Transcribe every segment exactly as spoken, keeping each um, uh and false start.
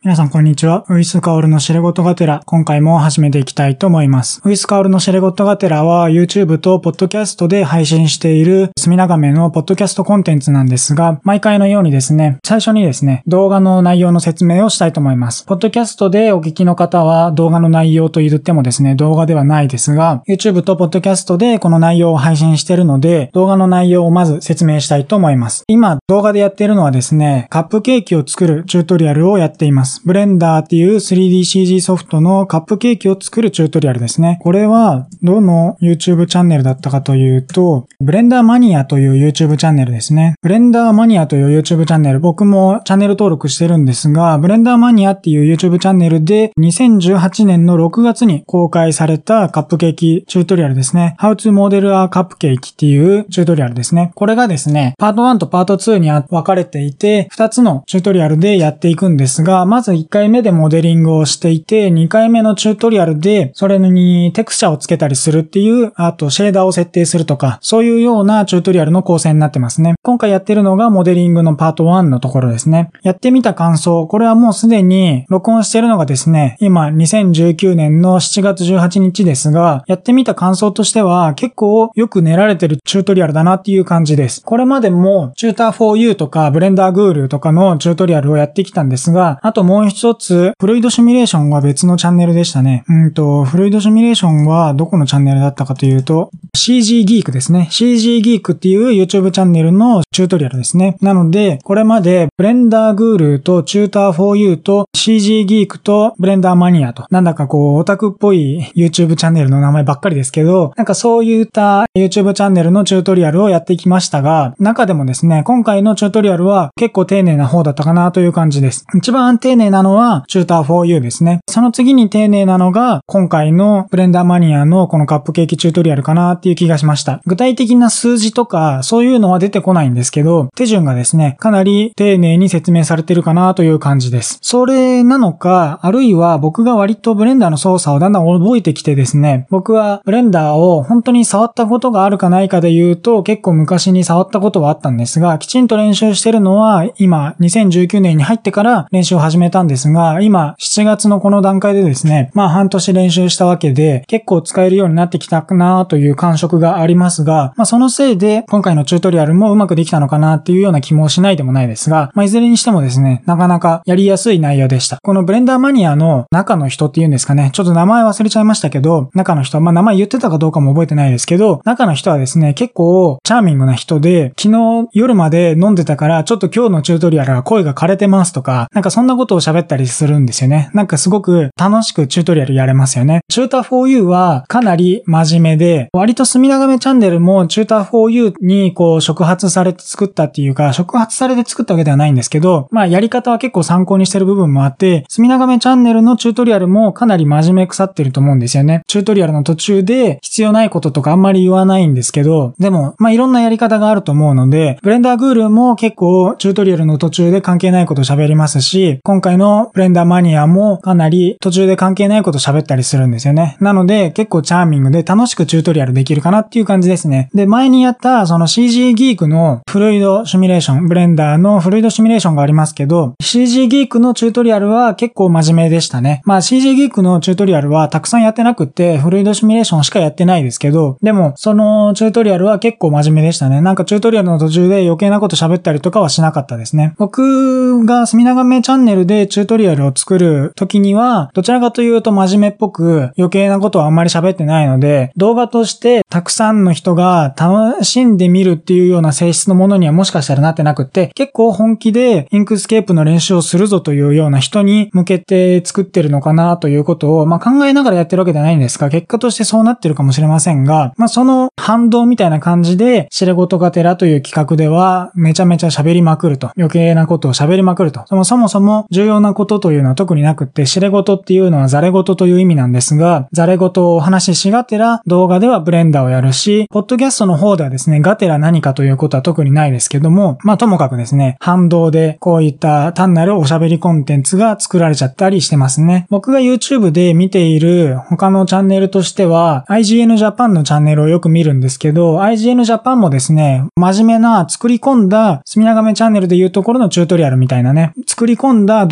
皆さんこんにちは。ウイスカオルのシレゴトがてら、今回も始めていきたいと思います。ウイスカオルのシレゴトがてらは YouTube と Podcast で配信している隅長めのポッドキャストコンテンツなんですが、毎回のようにですね、最初にですね、動画の内容の説明をしたいと思います。ポッドキャストでお聞きの方は動画の内容と言ってもですね、動画ではないですが、YouTube と Podcast でこの内容を配信しているので、動画の内容をまず説明したいと思います。今動画でやっているのはですね、カップケーキを作るチュートリアルをやっています。ブレンダーっていう スリーディーシージー ソフトのカップケーキを作るチュートリアルですね。これはどの YouTube チャンネルだったかというと、ブレンダーマニアという YouTube チャンネルですね。ブレンダーマニアという YouTube チャンネル、僕もチャンネル登録してるんですが、ブレンダーマニアっていう YouTube チャンネルでにせんじゅうはちねんのろくがつに公開されたカップケーキチュートリアルですね。How to Model a Cupcake っていうチュートリアルですね。これがですね、パートワンとパートツーに分かれていて、ふたつのチュートリアルでやっていくんですが、まずいっかいめでモデリングをしていて、にかいめのチュートリアルでそれにテクスチャをつけたりするっていう、あとシェーダーを設定するとか、そういうようなチュートリアルの構成になってますね。今回やってるのがモデリングのパートワンのところですね。やってみた感想、これはもうすでに録音してるのがですね、今にせんじゅうきゅうねんのしちがつじゅうはちにちですが、やってみた感想としては結構よく練られてるチュートリアルだなっていう感じです。これまでもチューター フォーユー とかブレンダーグールとかのチュートリアルをやってきたんですが、あともう一つフルイドシミュレーションは別のチャンネルでしたね。うんと、フルイドシミュレーションはどこのチャンネルだったかというと、シージー ギークですね。シージー ギークっていう YouTube チャンネルのチュートリアルですね。なので、これまでブレンダーグールとチューター フォーユー と シージー ギークとブレンダーマニアと、なんだかこうオタクっぽい YouTube チャンネルの名前ばっかりですけど、なんかそういった YouTube チャンネルのチュートリアルをやってきましたが、中でもですね、今回のチュートリアルは結構丁寧な方だったかなという感じです。一番丁寧なのはチューター フォーユー ですね。その次に丁寧なのが今回のブレンダーマニアのこのカップケーキチュートリアルかなっていう気がしました。具体的な数字とかそういうのは出てこないんですけど、手順がですね、かなり丁寧に説明されてるかなという感じです。それなのか、あるいは僕が割とブレンダーの操作をだんだん覚えてきてですね、僕はブレンダーを本当に触ったことがあるかないかで言うと結構昔に触ったことはあったんですが、きちんと練習してるのは今にせんじゅうきゅうねんに入ってから練習を始めたんですが、今しちがつのこの段階でですね、まあ半年練習したわけで結構使えるようになってきたなという感触がありますが、まあそのせいで今回のチュートリアルもうまくできたのかなっていうような気もしないでもないですが、まあいずれにしてもですね、なかなかやりやすい内容でした。このブレンダーマニアの中の人っていうんですかね、ちょっと名前忘れちゃいましたけど、中の人、まあ名前言ってたかどうかも覚えてないですけど、中の人はですね、結構チャーミングな人で、昨日夜まで飲んでたからちょっと今日のチュートリアルは声が枯れてますとか、なんかそんなことを喋ったりするんですよね。なんかすごく楽しくチュートリアルやれますよね。チューター フォーユー はかなり真面目で、割と隅長めチャンネルもチューター フォーユー にこう触発されて作ったっていうか、触発されて作ったわけではないんですけど、まあやり方は結構参考にしてる部分もあって、隅長めチャンネルのチュートリアルもかなり真面目腐ってると思うんですよね。チュートリアルの途中で必要ないこととかあんまり言わないんですけど、でもまあいろんなやり方があると思うので、ブレンダーグールも結構チュートリアルの途中で関係ないこと喋りますし、今回のブレンダーマニアもかなり途中で関係ないこと喋ったりするんですよね。なので結構チャーミングで楽しくチュートリアルできるかなっていう感じですね。で、前にやったその シージー ギークのフルイドシミュレーション、ブレンダーのフルイドシミュレーションがありますけど、シージー ギークのチュートリアルは結構真面目でしたね。まあ シージー ギークのチュートリアルはたくさんやってなくってフルイドシミュレーションしかやってないですけど、でもそのチュートリアルは結構真面目でしたね。なんかチュートリアルの途中で余計なこと喋ったりとかはしなかったですね。僕が隅長めチャンネルでチュートリアルを作る時にはどちらかというと真面目っぽく余計なことはあんまり喋ってないので、動画としてたくさんの人が楽しんで見るっていうような性質のものにはもしかしたらなってなくって、結構本気でインクスケープの練習をするぞというような人に向けて作ってるのかなということを、まあ、考えながらやってるわけじゃないんですが、結果としてそうなってるかもしれませんが、まあ、その反動みたいな感じでシレゴトがてらという企画ではめちゃめちゃ喋りまくると、余計なことを喋りまくると、そもそもそも重要なことというのは特になくって、シレゴトっていうのはザレゴトという意味なんですが、ザレゴトをお話ししがてら動画ではブレンダーをやるし、ポッドキャストの方ではですね、がてら何かということは特にないですけども、まあともかくですね、反動でこういった単なるおしゃべりコンテンツが作られちゃったりしてますね。僕が YouTube で見ている他のチャンネルとしては アイジーエヌ Japan のチャンネルをよく見るんですけど、 アイジーエヌ Japan もですね、真面目な作り込んだ隅長めチャンネルでいうところのチュートリアルみたいなね、作り込んだ動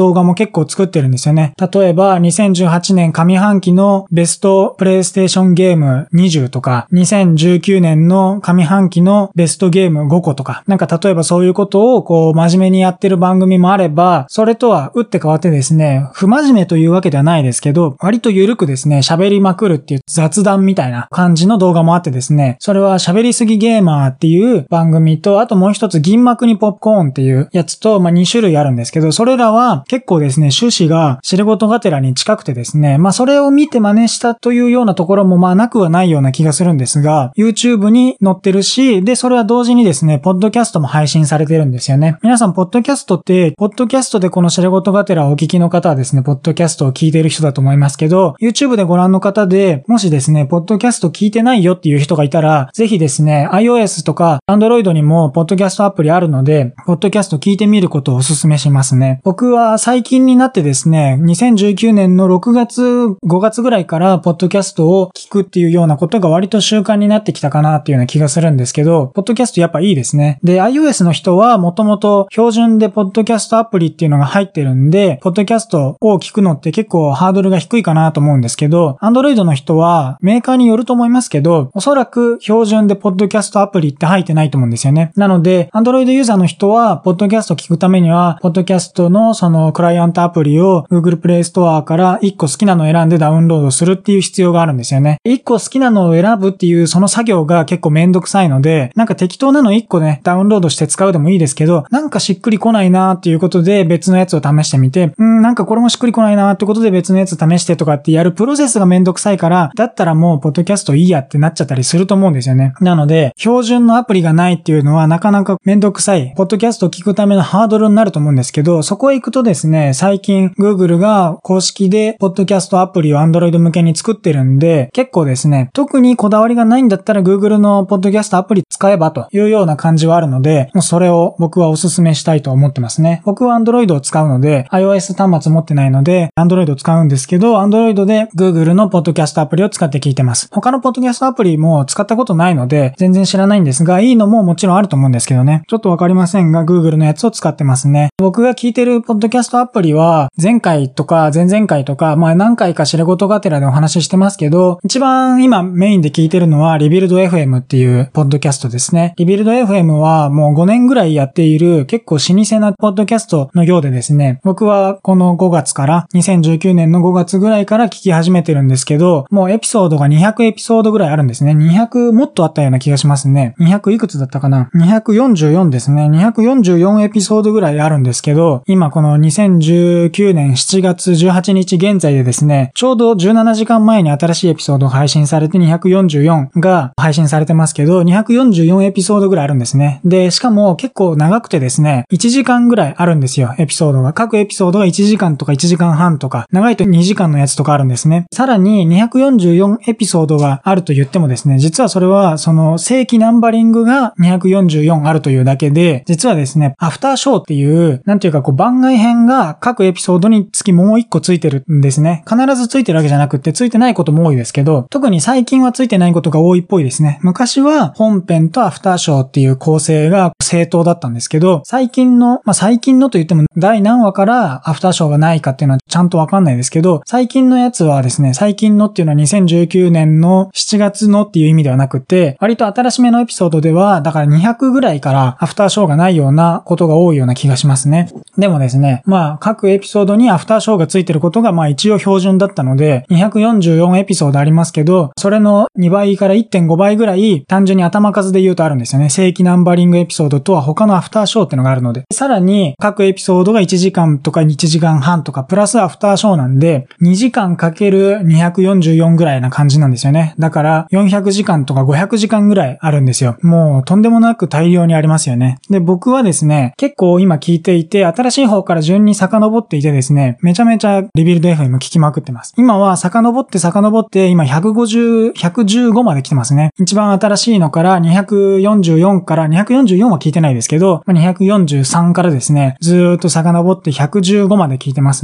動画も結構作ってるんですよね。例えばにせんじゅうはちねん上半期のベストプレイステーションゲームにじゅうとか、にせんじゅうきゅうねんの上半期のベストゲームごことか、なんか例えばそういうことをこう真面目にやってる番組もあれば、それとは打って変わってですね、不真面目というわけではないですけど、割と緩くですね、喋りまくるっていう雑談みたいな感じの動画もあってですね、それは喋りすぎゲーマーっていう番組と、あともう一つ銀幕にポップコーンっていうやつと、まあに種類あるんですけど、それらは結構ですね、趣旨が知事がてらに近くてですね、まあそれを見て真似したというようなところもまあなくはないような気がするんですが、YouTube に載ってるし、で、それは同時にですね、ポッドキャストも配信されてるんですよね。皆さん、ポッドキャストって、ポッドキャストでこの知事がてらをお聞きの方はですね、ポッドキャストを聞いている人だと思いますけど、YouTube でご覧の方で、もしですね、ポッドキャスト聞いてないよっていう人がいたら、ぜひですね、iOS とか Android にもポッドキャストアプリあるので、ポッドキャスト聞いてみることをお勧めしますね。僕は最近になってですね、にせんじゅうきゅうねんのろくがつ、ごがつぐらいからポッドキャストを聞くっていうようなことが割と習慣になってきたかなっていうような気がするんですけど、ポッドキャストやっぱいいですね。で、iOS の人はもともと標準でポッドキャストアプリっていうのが入ってるんで、ポッドキャストを聞くのって結構ハードルが低いかなと思うんですけど、Android の人はメーカーによると思いますけど、おそらく標準でポッドキャストアプリって入ってないと思うんですよね。なので、Android ユーザーの人は、ポッドキャスト聞くためには、ポッドキャストのそのクライアントアプリを Google Play Store からいっこ好きなのを選んでダウンロードするっていう必要があるんですよね。いっこ好きなのを選ぶっていうその作業が結構めんどくさいので、なんか適当なのいっこね、ダウンロードして使うでもいいですけど、なんかしっくりこないなーっていうことで別のやつを試してみて、うん、なんかこれもしっくりこないなーってことで別のやつ試してとかってやるプロセスがめんどくさいから、だったらもうポッドキャストいいやってなっちゃったりすると思うんですよね。なので、標準のアプリがないっていうのはなかなかめんどくさい、ポッドキャストを聞くためのハードルになると思うんですけど、そこへ行くとですね、最近 Google が公式でポッドキャストアプリを Android 向けに作ってるんで、結構ですね、特にこだわりがないんだったら Google のポッドキャストアプリ使えばというような感じはあるので、もうそれを僕はお勧めしたいと思ってますね。僕は Android を使うので、iOS 端末持ってないので、Android を使うんですけど、Android で Google のポッドキャストアプリを使って聞いてます。他のポッドキャストアプリも使ったことないので、全然知らないんですが、いいのももちろんあると思うんですけどね。ちょっとわかりませんが、Google のやつを使ってますね。僕が聞いてるポッドキャストアプリは、前回とか前々回とか、まあ何回か知れ事がてらでお話ししてますけど、一番今メインで聞いてるのは、リビルド エフエム っていうポッドキャストですね。リビルド エフエム はもうごねんぐらいやっている結構老舗なポッドキャストのようでですね、僕はこのごがつから、にせんじゅうきゅうねんのごがつぐらいから聞き始めてるんですけど、もうエピソードがにひゃくエピソードぐらいあるんですね。にひゃくもっとあったような気がしますね。にひゃくいくつだったかな ?にひゃくよんじゅうよんですね。にひゃくよんじゅうよんエピソードぐらいあるんですけど、今このにせんじゅうきゅうねんしちがつじゅうはちにち現在でですね、ちょうどじゅうななじかんまえに新しいエピソードが配信されてにひゃくよんじゅうよんが配信されてますけど、にひゃくよんじゅうよんエピソードぐらいあるんですね。で、しかも結構長くてですね、いちじかんぐらいあるんですよ、エピソードが。各エピソードがいちじかんとかいちじかんはんとか、長いとにじかんのやつとかあるんですね。さらににひゃくよんじゅうよんエピソードがあると言ってもですね、実はそれはその正規ナンバリングがにひゃくよんじゅうよんあるというだけで、実はですね、アフターショーっていう、なんていうかこう番外編が各エピソードにつきもういっこついてるんですね。必ずついてるわけじゃなくて、ついてないことも多いですけど、特に最近はついてないことが多いっぽいですね。昔は本編とアフターショーっていう構成が正当だったんですけど、最近の、まあ、最近のと言っても第何話からアフターショーがないかっていうのはちゃんとわかんないですけど、最近のやつはですね、最近のっていうのはにせんじゅうきゅうねんのしちがつのっていう意味ではなくて、割と新しめのエピソードでは、だからにひゃくぐらいからアフターショーがないようなことが多いような気がしますね。でもですね、まあ各エピソードにアフターショーがついてることがまあ一応標準だったので、にひゃくよんじゅうよんエピソードありますけど、それのにばいから いってんごばいぐらい単純に頭数で言うとあるんですよね。正規ナンバリングエピソードとは他のアフターショーってのがあるので。さらに各エピソードがいちじかんとかいちじかんはんとかプラスアフターショーなんで、にじかんかけるにひゃくよんじゅうよんぐらいな感じなんですよね。だからよんひゃくじかんとかごひゃくじかんぐらいあるんですよ。もうとんでもなく大量にありますよね。で、僕はですね、結構今聞いていて、新しい方から順に遡っていてですね、めちゃめちゃリビルド エフエム 聞きまくってます。今は遡って遡って今ひゃくごじゅう、ひゃくじゅうごまで来てますね。一番新しいのからにひゃくよんじゅうよんからにひゃくよんじゅうよんは聞いてないですけど、にひゃくよんじゅうさんからですね、ずーっと遡ってひゃくじゅうごまで聞いてますね。だから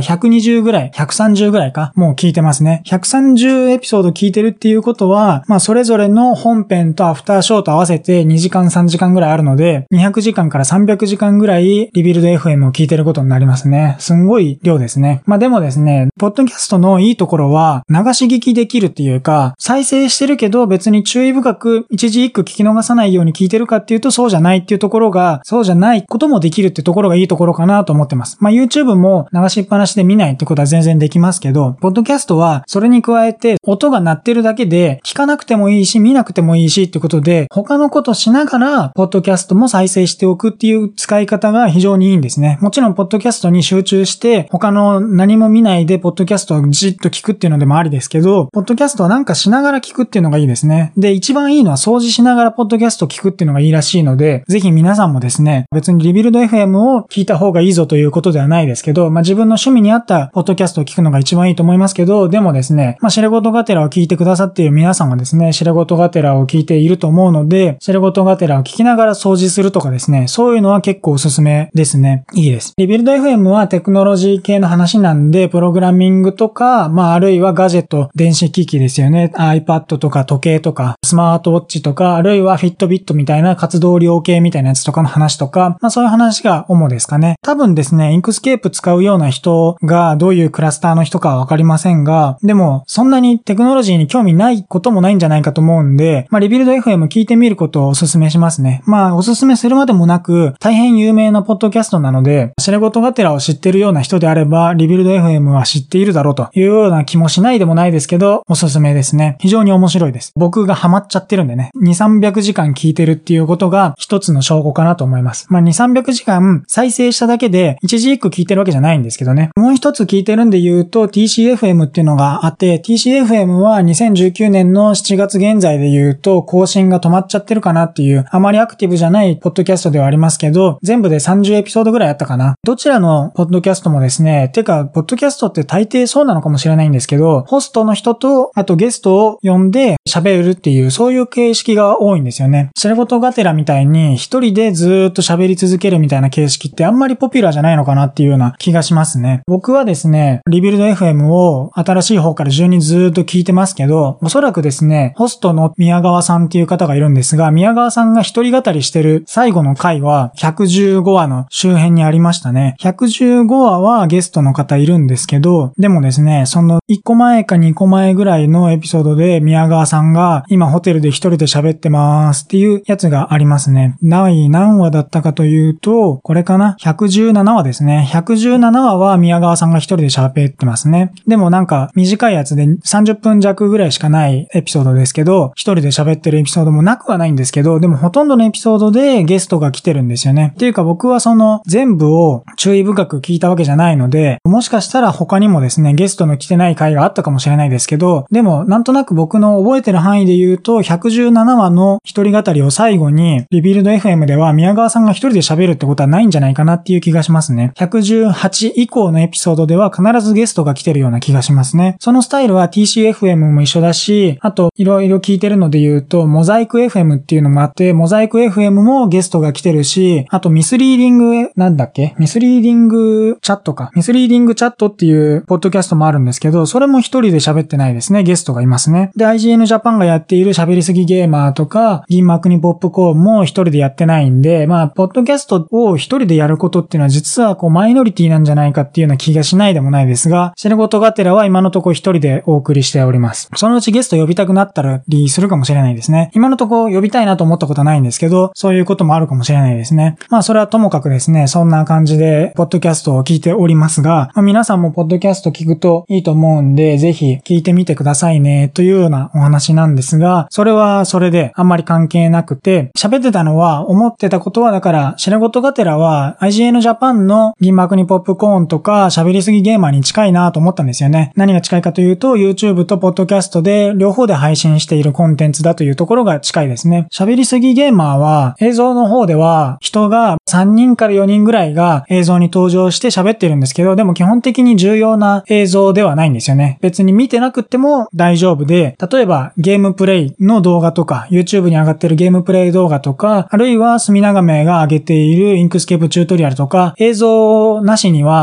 ひゃくにじゅうぐらい、ひゃくさんじゅうぐらいか、もう聞いてますね。ひゃくさんじゅうエピソード聞いてるっていうことは、まあそれぞれの本編とアフターショーと合わせてにじかんさんじかんぐらいあるので、にひゃくじかんからさんびゃくじかんぐらいリビルド エフエム を聞いてることになりますね。すんごい量ですね。まあでもですね、ポッドキャストのいいところは流し聞きできるっていうか、再生してるけど別に注意深く一字一句聞き逃さないように聞いてるかっていうとそうじゃないっていうところが、そうじゃないこともできるってところがいいところかなと思ってます。まあ YouTube も流しっぱなしで見ないってことは全然できますけど、ポッドキャストはそれに加えて音が鳴ってるだけで聞かなくてもいいし見なくてもいいしってことで、他のことしながらポッドキャストも再生しておくっていう使い方が非常にいいんですね。もちろんポッドキャストに集中して他の何も見ないでポッドキャストをじっと聞くっていうのでもありですけど、ポッドキャストはなんかしながら聞くっていうのがいいですね。で、一番いいのは掃除しながらポッドキャスト聞くっていうのがいいらしいので、ぜひ皆さんもですね、別にリビルド エフエム を聞いた方がいいぞということではないですけど、まあ自分の趣味に合ったポッドキャストを聞くのが一番いいと思いますけど、でもですね、まあシレゴトがてらを聞いてくださっている皆さんはですね、シレゴトがてらを聞いていると思うので、シレゴトがてらを聞きながら掃除するとかですね、そういうのは結構おすすめですね。いいです。リビルド エフエム はテクノロジー系の話なんで、プログラミングとか、まああるいはガジェット、電子機器ですよね。iPad とか時計とか、スマートウォッチとか、あるいはフィットビットみたいな活動量系みたいなやつとかの話とか、まあそういう話が主ですかね。多分ですね、インクスケープ使うような人がどういうクラスターの人かはわかりませんが、でもそんなにテクノロジーに興味ないこともないんじゃないかと思うんで、まあリビルド エフエム 聞いてみることをお勧めしますね。まあお勧めするまでもなく、大変有名なポッドキャストなので、シレゴトがてらを知ってるような人であれば、リビルド エフエム は知っているだろうというような気もしないでもないですけど、おすすめですね。非常に面白いです。僕がハマっちゃってるんでね、にひゃく、さんびゃくじかん聞いてるっていうことが一つの証拠かなと思います。まあにひゃく、さんびゃくじかん再生しただけで一字一句聞いてるわけじゃないんですけどね。もう一つ聞いてるんで言うと ティーシーエフエム っていうのがあって、ティーシーエフエム はにせんじゅうきゅうねんのしちがつ現在で言うと更新が止まっちゃってるかなっていう、あまりアクティブじゃないポッドキャストではありますけど、全部でさんじゅうエピソードぐらいあったかな。どちらのポッドキャストもですね、てか、ポッドキャストって大抵そうなのかもしれないんですけど、ホストの人と、あとゲストを呼んで喋るっていう、そういう形式が多いんですよね。シレゴトがてらみたいに一人でずーっと喋り続けるみたいな形式ってあんまりポピュラーじゃないのかなっていうような気がしますね。僕はですね、リビルド エフエム を新しい方から順にずーっと聞いてますけど、おそらくですね、ホストの宮川さんっていう方がいるんですが、宮川さんが一人語りしてる最後の回はひゃくじゅうごわの周辺にありましたね。ひゃくじゅうごわはゲストの方いるんですけど、でもですね、そのいっこまえかにこまえぐらいのエピソードで宮川さんが今ホテルで一人で喋ってますっていうやつがありますね。第何話だったかというと、これかな ?ひゃくじゅうななわですね。ひゃくじゅうななわは宮川さんが一人で喋ってますね。でもなんか短いやつでさんじゅっぷん弱ぐらいしかないエピソードですけど、一人で喋ってるエピソードもなくはないんですけど、でもほとんどのエピソードでゲストが来てるんですよね。っていうか僕はその全部を注意深く聞いたわけじゃないので、もしかしたら他にもですね、ゲストの来てない回があったかもしれないですけど、でもなんとなく僕の覚えてる範囲で言うと、ひゃくじゅうななわの一人語りを最後に、リビルド エフエム では宮川さんが一人で喋るってことはないんじゃないかなっていう気がしますね。ひゃくじゅうはち以降のエピソードでは必ずゲストが来てるような気がしますね。そのスタイルは ティーシーエフエム も一緒だし、あといろいろ聞いてるので言うと、モザイク エフエム っていうのもあって、モザイク エフエム もゲストが来てるし、あとミスリーディング、なんだっけミスリーディングチャットか。ミスリーディングチャットっていうポッドキャストもあるんですけど、それも一人で喋ってないですね。ゲストがいますね。で、アイジーエヌ ジャパンがやっている喋りすぎゲーマーとか、銀幕にポップコーンも一人でやってないんで、まあ、ポッドキャストを一人でやることっていうのは実はこうマイノリティなんじゃないかっていうような気がしないでもないですが、シレゴトがてらは今のところ一人でお送りしております。そのうちゲスト呼びたくなったりするかもしれないですね。今のところ呼びたいなと思ったことはないんですけど、そういうこともあるかもしれないですね。まあ、それはともかくですね、そんな感じで、ポッドキャストを聞いておりますが、まあ、皆さんもポッドキャスト聞くといいと思うんで、ぜひ聞いてみてくださいね、というようなお話なんですが、それはそれであんまり関係なくて、喋ってたのは、思ってたことは、だから、シレゴトがてらは、アイジーエヌ ジャパンの銀幕にポップコーンとか、喋りすぎゲーマーに近いなと思ったんですよね。何が近いかというと、YouTube とポッドキャストで、両方で配信しているコンテンツだというところが近いですね。喋りすぎゲーマーは、映像の方では、人がさんにんからよにんぐらいが映像に登場して喋ってるんですけど、でも基本的に重要な映像ではないんですよね。別に見てなくっても大丈夫で、例えばゲームプレイの動画とか、YouTube に上がってるゲームプレイ動画とか、あるいは隅長めが上げているインクスケープチュートリアルとか、映像なしには動画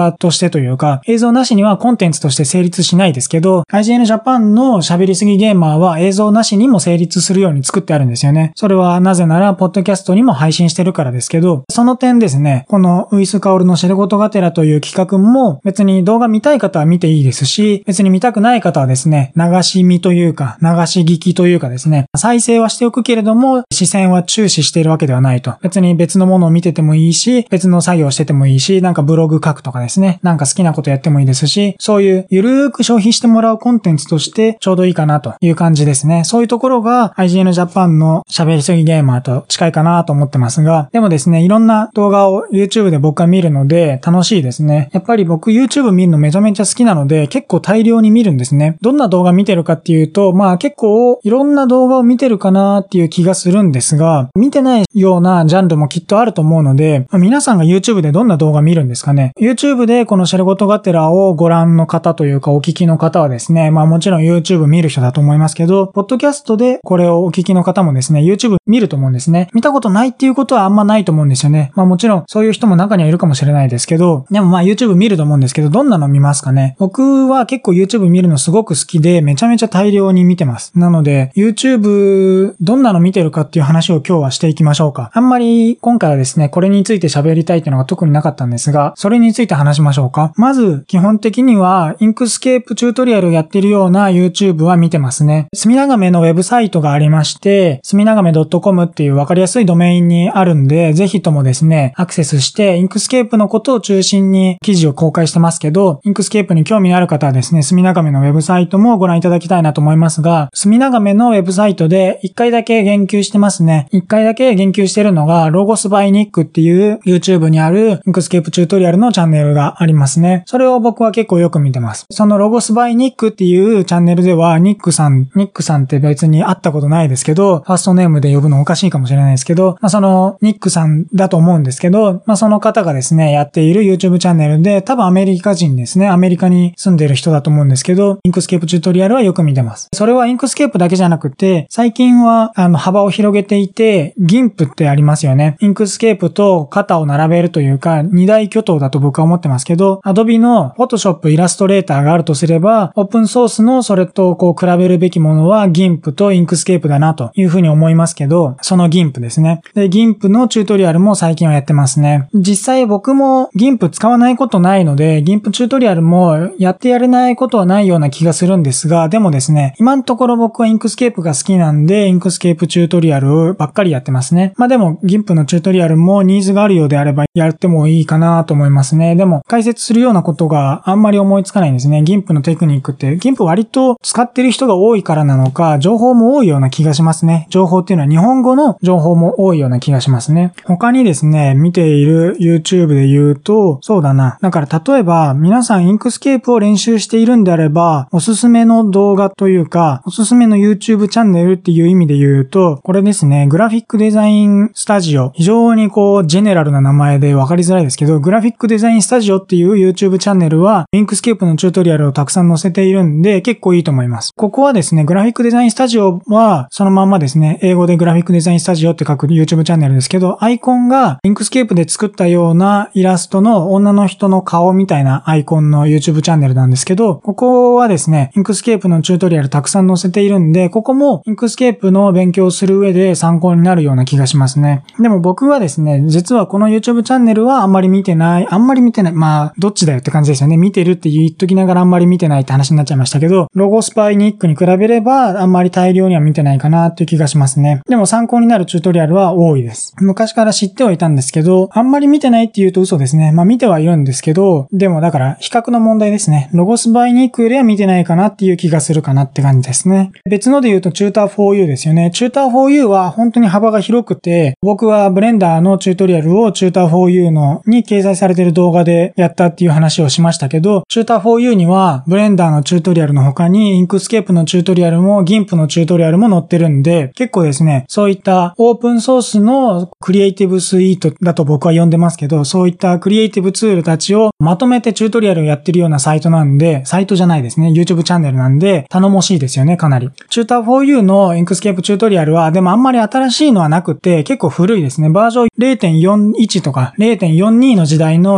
画としてというか、映像なしにはコンテンツとして成立しないですけど、アイジーエヌ Japan の喋りすぎゲーマーは映像なしにも成立するように作ってあるんですよね。それはなぜなら、ポッドキャストにも配信してるからですけど、その点ですね、このウイスカオルのシェルゴトガテラという企画も別に動画見たい方は見ていいですし、別に見たくない方はですね、流し見というか、流し聞きというかですね、再生はしておくけれども、視線は注視しているわけではないと。別に別のものを見ててもいいし、別の作業をしててもいいし、なんかブログ書くとかですね、なんか好きなことやってもいいですし、そういうゆるーく消費してもらうコンテンツとしてちょうどいいかなという感じですね。そういうところが アイジーエヌ Japan の喋りすぎゲーマーと近いかなと思ってますが、でもですね、いろんな動画を YouTube で僕は見るので楽しいですね。やっぱり僕 YouTube 見るのめちゃめちゃ好きなので結構大量に見るんですね。どんな動画見てるかっていうと、まあ結構いろんな動画を見てるかなっていう気がするんですが、見てないようなジャンルもきっとあると思うので、まあ、皆さんが YouTube でどんな動画見るんですかね。YouTube でこのシェルゴトガテラをご覧の方というかお聞きの方はですね、まあもちろん YouTube 見る人だと思いますけど、ポッドキャストでこれをお聞きの方もですね、YouTube 見ると思うんですね。見たことないっていうことはあんまないと思うんですよね。まあもちろんそういう人も中にはいるかもしれないですけど、でもまあ YouTube 見ると思うんですけど、どんなの見ますかね。僕は結構 YouTube 見るのすごく好きで、めちゃめちゃ大量に見てます。なので YouTube どんなの見てるかっていう話を今日はしていきましょうか。あんまり今回はですね、これについて喋りたいっていうのが特になかったんですが、それについて話しましょうか。まず基本的にはインクスケープチュートリアルをやってるような YouTube は見てますね。墨長めのウェブサイトがありまして、墨長め .com っていう分かりやすいドメインにあるんで、ぜひともですね、アクセスしてインクスケープのことを中心に記事を公開してますけど、インクスケープに興味のある方はですね、墨長めのウェブサイトもご覧いただきたいなと思いますが、墨長めのウェブサイトでいっかいだけ言及してますね。いっかいだけ言及してるのが、ロゴスバイニックっていう YouTube にあるインクスケープチュートリアルのチャンネルがありますね。それを僕は結構よく見てます。そのロゴスバイニックっていうチャンネルでは、ニックさん、ニックさんって別に会ったことないですけど、ファーストネームで呼ぶのおかしいかもしれないですけど、まあ、そのニックさんだと思うんですけど、まあ、その方がですね、やっている YouTube チャンネルで、多分アメリカ人ですね、アメリカに住んでる人だと思うんですけど、インクスケープチュートリアルはよく見てます。それはインクスケープだけじゃなくて、最近はあの幅を広げていて、ギンプってありますよね。インクスケープと肩を並べるというか、二大巨頭だと僕は思ってますけど、Adobe の Photoshop、イラストレーターがあるとすれば、オープンソースのそれとこう比べるべきものはギンプとインクスケープだなというふうに思いますけど、そのギンプですね。で、ギンプのチュートリアルも最近はやってますね。実際僕もギンプ使わないことないので、ギンプチュートリアルもやってやれないことはないような気がするんですが、でもですね、今のところ僕はインクスケープが好きなんで、インクスケープチュートリアルばっかりやってますね。まあでも、ギンプのチュートリアルもニーズがあるようであればやってもいいかなと思いますね。でも、解説するようなことがあんまり思いつかないんですね。ギンプのテクニックって、ギンプ割と使ってる人が多いからなのか、情報も多いような気がしますね。情報っていうのは日本語の情報も多いような気がしますね。他にですね、見ている YouTube で言うと、そうだな。だから例えば、皆さんインクスケープを練習しているんであれば、おすすめの動画というか、おすすめの YouTube チャンネルっていう意味で言うと、これですね、グラフィックデザインスタジオ。非常にこう、ジェネラルな名前で分かりづらいですけど、グラフィックデザインスタジオっていう YouTube チャンネルは、インクスケープのチュートリアルをたくさん載せているんで、結構いいと思います。ここはですね、グラフィックデザインスタジオは、そのまんまですね、英語でグラフィックデザインスタジオって書く YouTube チャンネルですけど、アイコンがインクスケープで作ったようなイラストの女の人の顔みたいなアイコンの YouTube チャンネルなんですけど、ここはですね、インクスケープのチュートリアルたくさん載せているんで、ここもインクスケープの勉強をする上で参考になるような気がしますね。でも僕はですね、実はこの YouTube チャンネルはあんまり見てない、あんまり見てない、まあ、どっちだよって感じですよね。見てるって言っときながらあんまり見てないって話になっちゃいましたけど、ロゴスパイニックに比べればあんまり大量には見てないかなっていう気がしますね。でも参考になるチュートリアルは多いです。昔から知ってはいたんですけど、あんまり見てないって言うと嘘ですね。まあ見てはいるんですけど、でもだから比較の問題ですね。ロゴスバイニックよりは見てないかなっていう気がするかなって感じですね。別ので言うとチューター フォーユー ですよね。チューター フォーユー は本当に幅が広くて、僕はブレンダーのチュートリアルをチューター フォーユー のに掲載されている動画でやったっていう話をしましたけど、チューター フォーユー にはブレンダーのチュートリアルの他にインクスケープのチュートリアルもギンプのチュートリアルも載ってるんで、結構ですね、そういったオープンソースのクリエイティブスイートだと僕は呼んでますけど、そういったクリエイティブツールたちをまとめてチュートリアルをやってるようなサイトなんで、サイトじゃないですね、YouTube チャンネルなんで頼もしいですよね、かなり。チューター フォーユー のインクスケープチュートリアルはでもあんまり新しいのはなくて結構古いですね。バージョン ゼロてんよんじゅういち とか ゼロてんよんじゅうに の時代のチュートリアル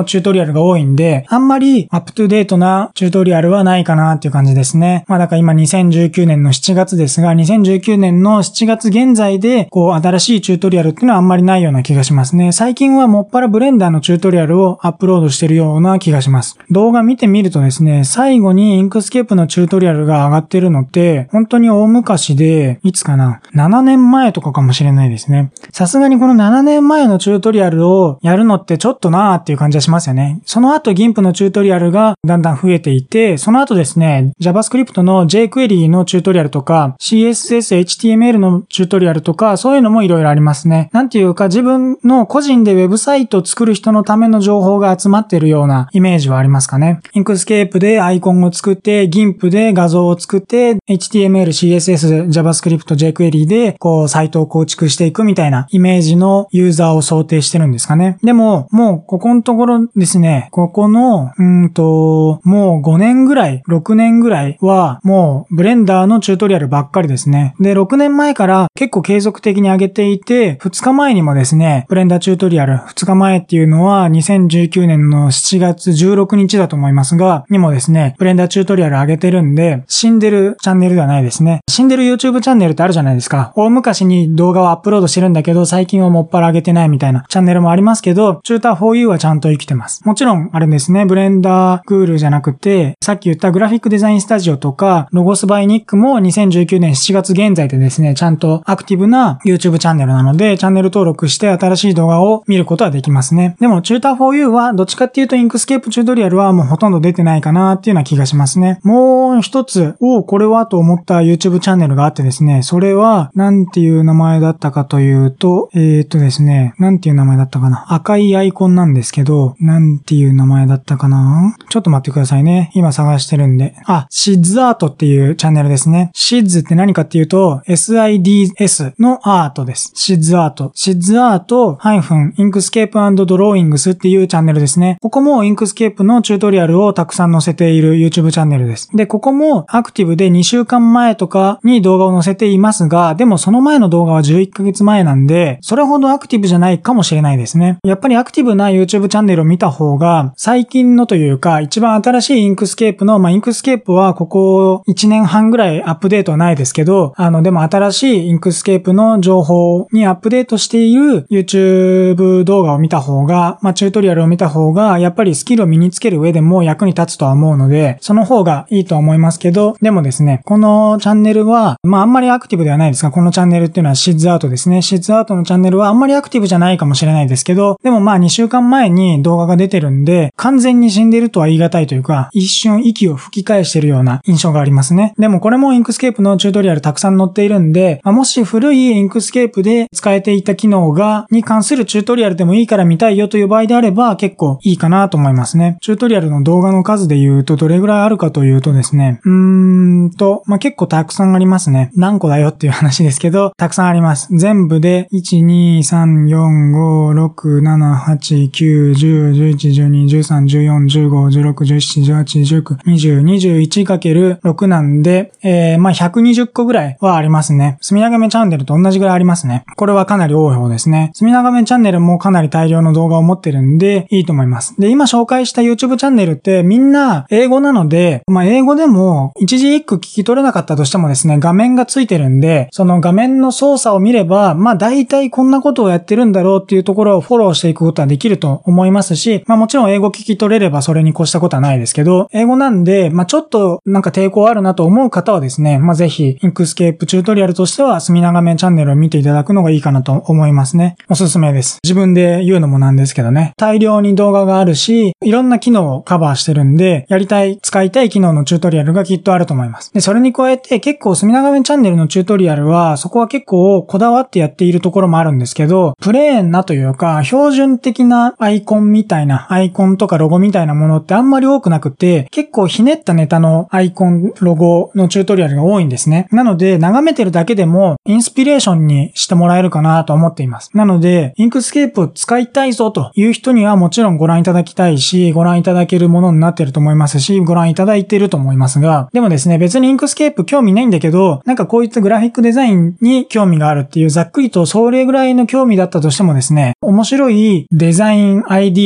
アルが多いんで、あんまりアップトゥデートなチュートリアルはないかなっていう感じですね。まあだから今にせんじゅうきゅうねんのしちがつですが、にせんじゅうきゅうねんのしちがつ現在で、こう新しいチュートリアルっていうのはあんまりないような気がしますね。最近はもっぱらブレンダーのチュートリアルをアップロードしてるような気がします。動画見てみるとですね、最後にインクスケープのチュートリアルが上がってるのって、本当に大昔で、いつかな ?ななねんまえとかかもしれないですね。さすがにこのななねんまえのチュートリアルをやるのってちょっとなーっていう感じはしますよね。その後 ギンプ のチュートリアルがだんだん増えていて、その後ですね、JavaScript の jQuery のチュートリアルとか、シーエスエス、エイチティーエムエル のチュートリアルとか、そういうのもいろいろありますね。なんていうか自分の個人でウェブサイトを作る人のための情報が集まっているようなイメージはありますかね。インクスケープでアイコンを作って、ギンプ で画像を作って、エイチティーエムエル、シーエスエス、JavaScript、jQuery でこうサイトを構築していくみたいなイメージのユーザーを想定してるんですかね。でも、もうここのところですね、ここの、うんと、もうごねんぐらい、ろくねんぐらいはもうブレンダーのチュートリアルばっかりですね。で、ろくねんまえから結構継続的に上げていて、ふつかまえにもですね、ブレンダーチュートリアル、ふつかまえっていうのはにせんじゅうきゅうねんのしちがつじゅうろくにちだと思いますが、にもですね、ブレンダーチュートリアル上げてるんで、死んでるチャンネルではないですね。死んでる YouTube チャンネルってあるじゃないですか。大昔に動画をアップロードしてるんだけど、最近はもっぱら上げてないみたいなチャンネルもありますけど、チューター フォーユー はちゃんと生きてます。もちろん、あれですね、ブレンダーグールじゃなくて、さっき言ったグラフィックデザインスタジオとか、ロゴスバイニックもにせんじゅうきゅうねんしちがつ現在でですね、ちゃんとアクティブな YouTube チャンネルなので、チャンネル登録して新しい動画を見ることはできますね。でも、チューター フォーユー はどっちかっていうとインクスケープチュートリアルはもうほとんど出てないかなっていうような気がしますね。もう一つ、おこれはと思った YouTube チャンネルがあってですね、それは、なんていう名前だったかというと、えーっとですね、なんていう名前だったかな。赤いアイコンなんですけど、なんていう名前だったかな。ちょっと待ってくださいね。今探してるんで。あ、シッズアートっていうチャンネルですね。シッズって何かっていうと、エスアイディーエス のアートです。シッズアート。シッズアートインクスケープ&ドローイングスっていうチャンネルですね。ここもインクスケープのチュートリアルをたくさん載せている YouTube チャンネルです。で、ここもアクティブでにしゅうかんまえとかに動画を載せていますが、でもその前の動画はじゅういっかげつまえなんで、それほどアクティブじゃないかもしれないですね。やっぱりアクティブな YouTube チャンネルを見た方が、最近のというか、一番新しいインクスケープの、まあ、インクスケープはここいちねんはんぐらいアップデートはないですけど、あの、でも新しいインクスケープの情報にアップデートしている YouTube 動画を見た方が、まあ、チュートリアルを見た方が、やっぱりスキルを身につける上でも役に立つとは思うので、その方がいいとは思いますけど、でもですね、このチャンネルは、まあ、あんまりアクティブではないですが、このチャンネルっていうのはシッズアートですね。シッズアートのチャンネルはあんまりアクティブじゃないかもしれないですけど、でもまあにしゅうかんまえに動画が出てるんで、完全に死んでるとは言い難いというか、一瞬息を吹き返してるような印象がありますね。でもこれもインクスケープのチュートリアルたくさん載っているんで、まあ、もし古いインクスケープで使えていた機能が、に関するチュートリアルでもいいから見たいよという場合であれば、結構いいかなと思いますね。チュートリアルの動画の数で言うとどれぐらいあるかというとですね、うーんと、まあ、結構たくさんありますね。何個だよっていう話ですけど、たくさんあります。全部で、いち、に、さん、よん、ご、ろく、なな、はち、きゅう、じゅう、じゅういち、じゅうに、じゅうさん、じゅうよん、じゅうご、じゅうろく、じゅうなな、じゅうはち、じゅうきゅう、にじゅう、にじゅういちかけるろく なんで、えー、まあ、ひゃくにじゅっこぐらいはありますね。すみながめチャンネルと同じぐらいありますね。これはかなり多い方ですね。すみながめチャンネルもかなり大量の動画を持ってるんで、いいと思います。で、今紹介した YouTube チャンネルってみんな英語なので、まあ、英語でも一字一句聞き取れなかったとしてもですね、画面がついてるんで、その画面の操作を見れば、まあ、大体こんなことをやってるんだろうっていうところをフォローしていくことはできると思いますし、まあ、もちろん英語聞き取れればそれに越したことはないですけど、英語なんで、まあ、ちょっとなんか抵抗あるなと思う方はですね、まあ、ぜひ、インクスケープチュートリアルとしては、すみながめチャンネルを見ていただくのがいいかなと思いますね。おすすめです。自分で言うのもなんですけどね。大量に動画があるし、いろんな機能をカバーしてるんで、やりたい、使いたい機能のチュートリアルがきっとあると思います。で、それに加えて結構すみながめチャンネルのチュートリアルは、そこは結構こだわってやっているところもあるんですけど、プレーンなというか、標準的なアイコンみたいな、アイコンとかロゴみたいなものってあんまり多くなくて、結構ひねったネタのアイコン、ロゴのチュートリアルが多いんですね。なので、眺めてるだけでも、インスピレーションにしてもらえるかなと思っています。なので、インクスケープを使いたいぞという人にはもちろんご覧いただきたいし、ご覧いただけるものになっていると思いますし、ご覧いただいていると思いますが、でもですね、別にインクスケープ興味ないんだけど、なんかこういったグラフィックデザインに興味があるっていうざっくりとそれぐらいの興味だったとしてもですね、面白いデザインアイディアみたいな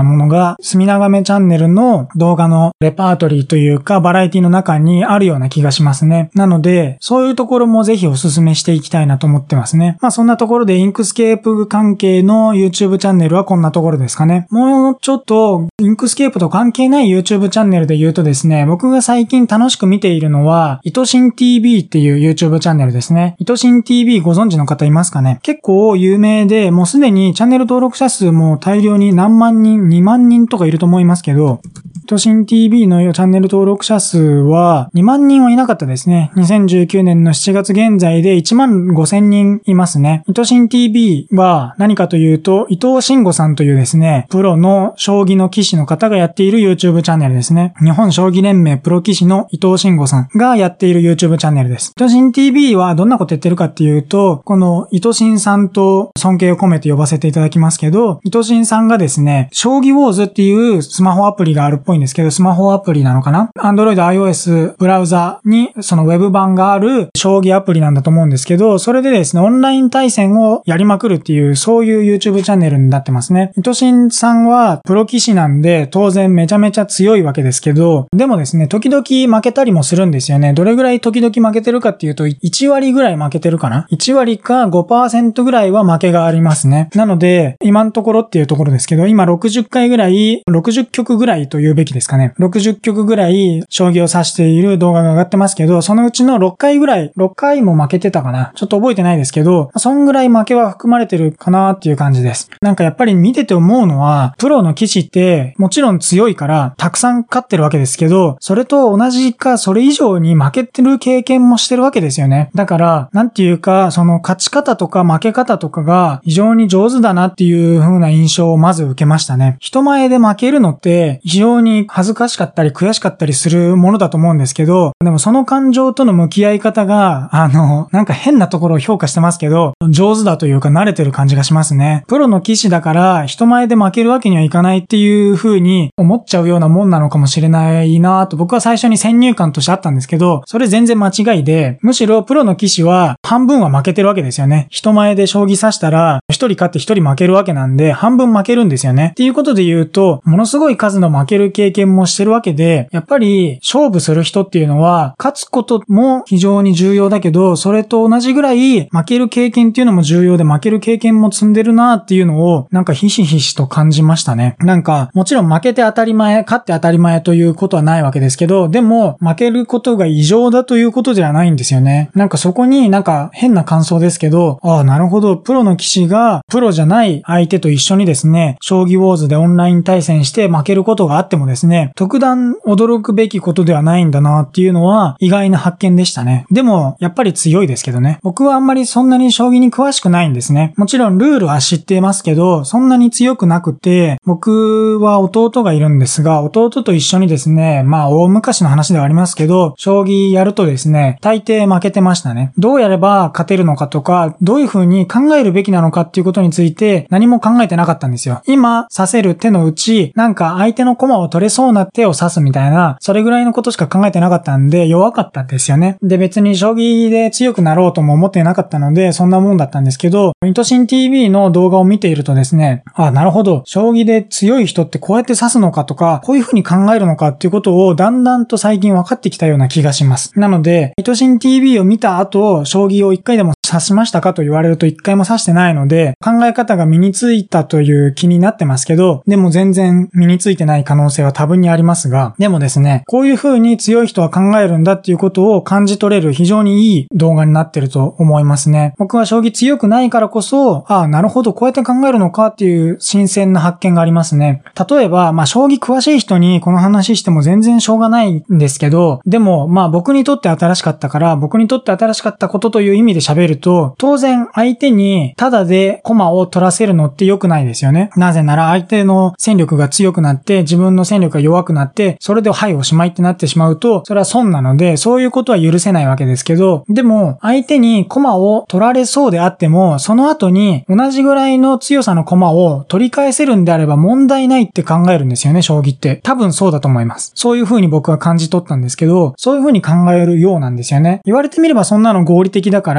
ものが、すみながめチャンネルの動画のレパートリーというか、バラエティの中にあるような気がしますね。なので、そういうところもぜひお勧めしていきたいなと思ってますね。まあそんなところでインクスケープ関係の YouTube チャンネルはこんなところですかね。もうちょっと、インクスケープと関係ない YouTube チャンネルで言うとですね、僕が最近楽しく見ているのは、いとしん ティービー っていう YouTube チャンネルですね。いとしん ティービー ご存知の方いますかね？結構有名で、もうすでにチャンネル登録者数も大量に何万人、にまんにんとかいると思いますけど、いとしん ティービー のチャンネル登録者数はにまんにんはいなかったですね。にせんじゅうきゅうねんのしちがつ現在でいちまんごせんにんいますね。いとしん ティービー は何かというと、伊藤慎吾さんというですね、プロの将棋の棋士の方がやっている YouTube チャンネルですね。日本将棋連盟プロ棋士の伊藤慎吾さんがやっている YouTube チャンネルです。いとしん ティービー はどんなことやってるかっていうと、この伊藤慎さんと尊敬を込めて呼ばせていただきますけど、伊藤慎さんがですね、将棋ウォーズっていうスマホアプリがあるっぽいんですけど、スマホアプリなのかな？ Android、iOS、ブラウザにそのウェブ版がある将棋アプリなんだと思うんですけど、それでですね、オンライン対戦をやりまくるっていう、そういう YouTube チャンネルになってますね。伊藤慎さんはプロ棋士なんで、当然めちゃめちゃ強いわけですけど、でもですね、時々負けたりもするんですよね。どれぐらい時々負けてるかっていうと、いちわりぐらい負けてるかな？ いち 割か ごパーセント ぐらいは負けがありますね。なので、今のところっていうところですけど、今ろくじゅっかいぐらい、ろくじゅっきょくぐらいと言うべきですかね。ろくじゅっきょくぐらい将棋を指している動画が上がってますけど、そのうちのろっかいぐらい、ろっかいも負けてたかな。ちょっと覚えてないですけど、そんぐらい負けは含まれてるかなっていう感じです。なんかやっぱり見てて思うのは、プロの棋士ってもちろん強いからたくさん勝ってるわけですけど、それと同じかそれ以上に負けてる経験もしてるわけですよね。だから、なんていうか、その勝ち方とか負け方とかが非常に上手だなっていう風な印象をまず受けましたね。人前で負けるのって非常に恥ずかしかったり悔しかったりするものだと思うんですけど、でもその感情との向き合い方が、あの、なんか変なところを評価してますけど、上手だというか慣れてる感じがしますね。プロの棋士だから人前で負けるわけにはいかないっていう風に思っちゃうようなもんなのかもしれないなと僕は最初に先入観としてあったんですけど、それ全然間違いで、むしろプロの棋士は半分は負けてるわけですよね。人前で将棋指したら一人勝って一人負けるわけなんで半分負けるんですよね。っていうことで言うと、ものすごい数の負ける経験もしてるわけで、やっぱり勝負する人っていうのは勝つことも非常に重要だけど、それと同じぐらい負ける経験っていうのも重要で、負ける経験も積んでるなっていうのをなんかひしひしと感じましたね。なんかもちろん負けて当たり前、勝って当たり前ということはないわけですけど、でも負けることが異常だということではないんですよね。なんかそこになんか変な感想ですけど、ああなるほど、プロの棋士がプロじゃない相手と一緒にですね、将棋ウォーズでオンライン対戦して負けることがあってもですね、特段驚くべきことではないんだなっていうのは意外な発見でしたね。でもやっぱり強いですけどね。僕はあんまりそんなに将棋に詳しくないんですね。もちろんルールは知っていますけど、そんなに強くなくて、僕は弟がいるんですが、弟と一緒にですね、まあ大昔の話ではありますけど、将棋やるとですね、大抵負けてましたね。どうやれば勝てるのかとか、どういう風に考えるべきなのかっていうことについて何も考えてなかったんですよ。今指せる手のうち、なんか相手の駒を取れそうな手を指すみたいな、それぐらいのことしか考えてなかったんで弱かったんですよね。で別に将棋で強くなろうとも思ってなかったので、そんなもんだったんですけど、いとしん ティービー の動画を見ているとですね、あ、なるほど、将棋で強い人ってこうやって指すのかとか、こういう風に考えるのかっていうことをだんだんと最近分かってきたような気がします。なので、いとしん ティービー を見た後、将棋を一回でも指しましたかと言われると一回も指してないので、考え方が身についたという気になってますけど、でも全然身についてない可能性は多分にありますが、でもですね、こういう風に強い人は考えるんだっていうことを感じ取れる非常にいい動画になってると思いますね。僕は将棋強くないからこそ、ああ、なるほど、こうやって考えるのかっていう新鮮な発見がありますね。例えば、まあ、将棋詳しい人にこの話しても全然しょうがないんですけど、でも、まあ、僕にとって新しかったから、僕にとって新しかったことという意味で喋ると、当然相手にタダで駒を取らせるのって良くないですよね。なぜなら相手の戦力が強くなって自分の戦力が弱くなって、それではいおしまいってなってしまうと、それは損なので、そういうことは許せないわけですけど、でも相手に駒を取られそうであっても、その後に同じぐらいの強さの駒を取り返せるんであれば問題ないって考えるんですよね、将棋って。多分そうだと思います。そういう風に僕は感じ取ったんですけど、そういう風に考えるようなんですよね。言われてみればそんなの合理的だから、あ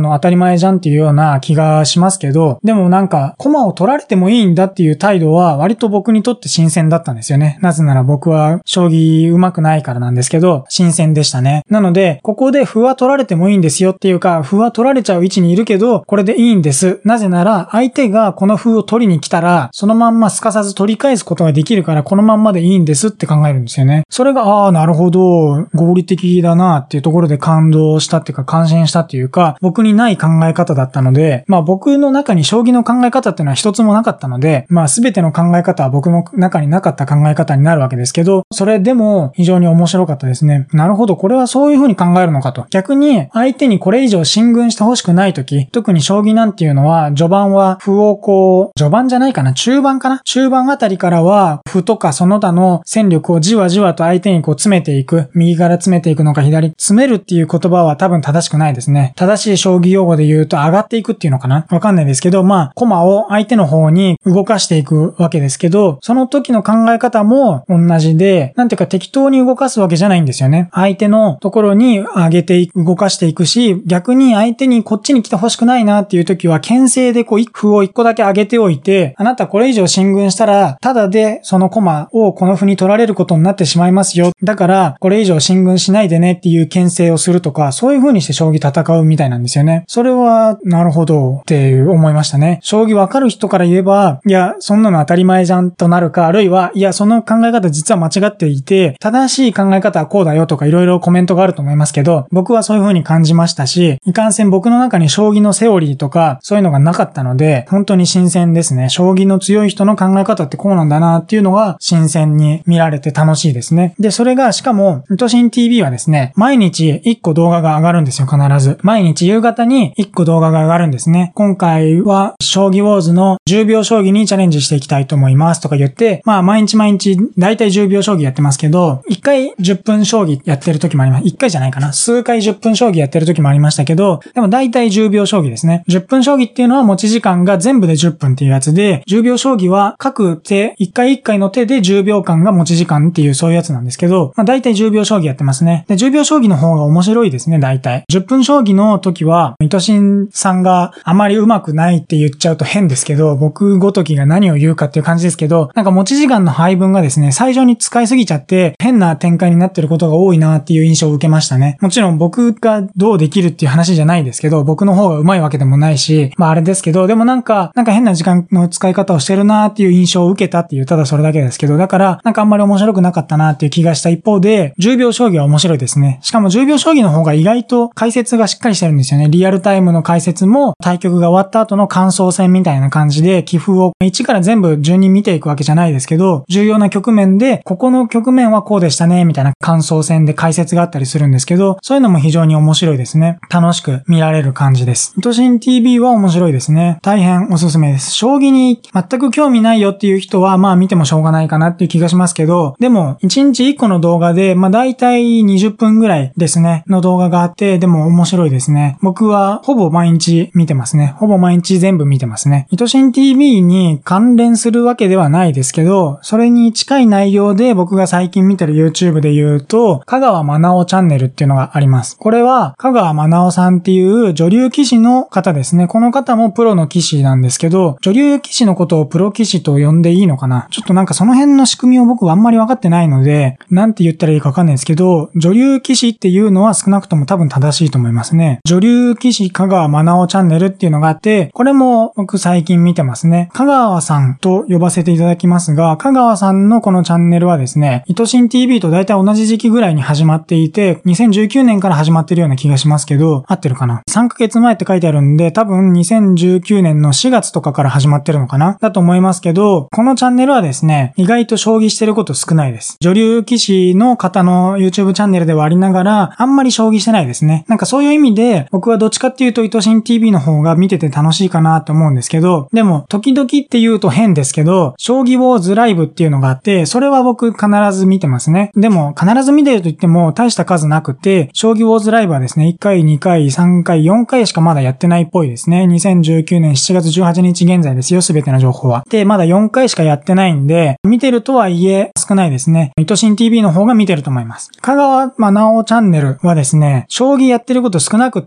の当たり前じゃんっていうような気がしますけど、でもなんか、駒を取られてもいいんだっていう態度は割と僕にとって新鮮だったんですよね。なぜなら僕は将棋上手くないからなんですけど、新鮮でしたね。なので、ここで歩は取られてもいいんですよっていうか、歩は取られちゃう位置にいるけど、これでいいんです。なぜなら、相手がこの歩を取りに来たら、そのまんますかさず取り返すことができるから、このまんまでいいんですって考えるんですよね。それが、ああ、なるほど、合理的だなっていうところで感動したっていうか、感心したっていうか、僕にない考え方だったので、まあ僕の中に将棋の考え方っていうのは一つもなかったので、まあ全ての考え方は僕の中になかった考え方になるわけですけど、それでも非常に面白かったですね。なるほど、これはそういう風に考えるのかと。逆に相手にこれ以上進軍してほしくないとき、特に将棋なんていうのは、序盤は歩をこう、序盤じゃないかな、中盤かな中盤あたりからは、歩とかその他の戦力をじわじわと相手にこう詰めていく。右から詰めていくのか左、詰めるっていう言葉は多分正しくないですね。正しい将棋用語で言うと上がっていくっていうのかなわかんないですけど、まあ、駒を相手の方に動かしていくわけですけど、その時の考え方も同じで、なんていうか適当に動かすわけじゃないんですよね。相手のところに上げていく、動かしていくし、逆に相手にこっちに来てほしくないなっていう時は、牽制でこう、歩を一個だけ上げておいて、あなたこれ以上進軍したら、ただでその駒をこの歩に取られることになってしまいますよ。だから、これ以上進軍しないでねっていう牽制をするとか、そういう風にして将棋戦うみたいなんですよね。それは、なるほどって思いましたね。将棋わかる人から言えば、いや、そんなの当たり前じゃんとなるか、あるいは、いや、その考え方実は間違っていて、正しい考え方はこうだよとかいろいろコメントがあると思いますけど、僕はそういう風に感じましたし、いかんせん僕の中に将棋のセオリーとか、そういうのがなかったので、本当に新鮮ですね。将棋の強い人の考え方ってこうなんだなっていうのが新鮮に見られて楽しいですね。で、それがしかも、イトシン ティーブイ はですね、毎日いっこ動画が上がるんですよ、必ず。毎日夕方にいっこ動画が上がるんですね。今回は、将棋ウォーズのじゅうびょう将棋にチャレンジしていきたいと思いますとか言って、まあ毎日毎日だいたいじゅうびょう将棋やってますけど、いっかいじゅっぷん将棋やってる時もあります。いっかいじゃないかな。数回じゅっぷん将棋やってる時もありましたけど、でもだいたいじゅうびょう将棋ですね。じゅっぷん将棋っていうのは持ち時間が全部でじゅっぷんっていうやつで、じゅうびょう将棋は各手、いっかいいっかいの手でじゅうびょうかんが持ち時間っていうそういうやつなんですけど、まあだいたいじゅうびょう将棋やってますね。で、じゅうびょう将棋の方が面白いですね、だいたい。じゅっぷん将棋の時は、イトシンさんがあまり上手くないって言っちゃうと変ですけど、僕ごときが何を言うかっていう感じですけど、なんか持ち時間の配分がですね、最初に使いすぎちゃって変な展開になってることが多いなっていう印象を受けましたね。もちろん僕がどうできるっていう話じゃないですけど、僕の方が上手いわけでもないし、まああれですけど、でもなんか、なんか変な時間の使い方をしてるなっていう印象を受けたっていう、ただそれだけですけど、だからなんかあんまり面白くなかったなっていう気がした一方で、じゅうびょう将棋は面白いですね。しかもじゅうびょう将棋の方が意外と解説がしっかりしてるんですよね。リアルタイムの解説も対局が終わった後の感想戦みたいな感じで、棋譜を一から全部順に見ていくわけじゃないですけど、重要な局面で、ここの局面はこうでしたね、みたいな感想戦で解説があったりするんですけど、そういうのも非常に面白いですね。楽しく見られる感じです。イトシン ティーブイ は面白いですね。大変おすすめです。将棋に全く興味ないよっていう人は、まあ見てもしょうがないかなっていう気がしますけど、でも、いちにちいっこの動画で、まあ大体にじゅっぷんぐらいですね、の動画があって、でも面白いですね。僕はほぼ毎日見てますね。ほぼ毎日全部見てますね。イトシン ティーブイ に関連するわけではないですけど、それに近い内容で僕が最近見てる YouTube で言うと、香川まなおチャンネルっていうのがあります。これは、香川まなおさんっていう女流棋士の方ですね。この方もプロの棋士なんですけど、女流棋士のことをプロ棋士と呼んでいいのかな？ちょっとなんかその辺の仕組みを僕はあんまり分かってないので、なんて言ったらいいか分かんないですけど、女流棋士っていうのは少なくとも多分正しいと思いますね。女流棋士香川まなおチャンネルっていうのがあって、これも僕最近見てますね。香川さんと呼ばせていただきますが、香川さんのこのチャンネルはですね、イトシン ティーブイ と大体同じ時期ぐらいに始まっていて、にせんじゅうきゅうねんから始まってるような気がしますけど、合ってるかな？ さん ヶ月前って書いてあるんで、多分にせんじゅうきゅうねんのしがつとかから始まってるのかな？だと思いますけど、このチャンネルはですね、意外と将棋してること少ないです。女流棋士の方の YouTube チャンネルではありながら、あんまり将棋してないですね。なんかそういう意味で、僕はどっちかっていうとイトシン ティーブイ の方が見てて楽しいかなと思うんですけど、でも、時々って言うと変ですけど、将棋ウォーズライブっていうのがあって、それは僕必ず見てますね。でも、必ず見てると言っても大した数なくて、将棋ウォーズライブはですね、いっかい、にかい、さんかい、よんかいしかまだやってないっぽいですね。にせんじゅうきゅうねんしちがつじゅうはちにち現在ですよ、すべての情報は。で、まだよんかいしかやってないんで、見てるとはいえ少ないですね。イトシン ティーブイ の方が見てると思います。香川まなおチャンネルはですね、将棋やってること少なくて、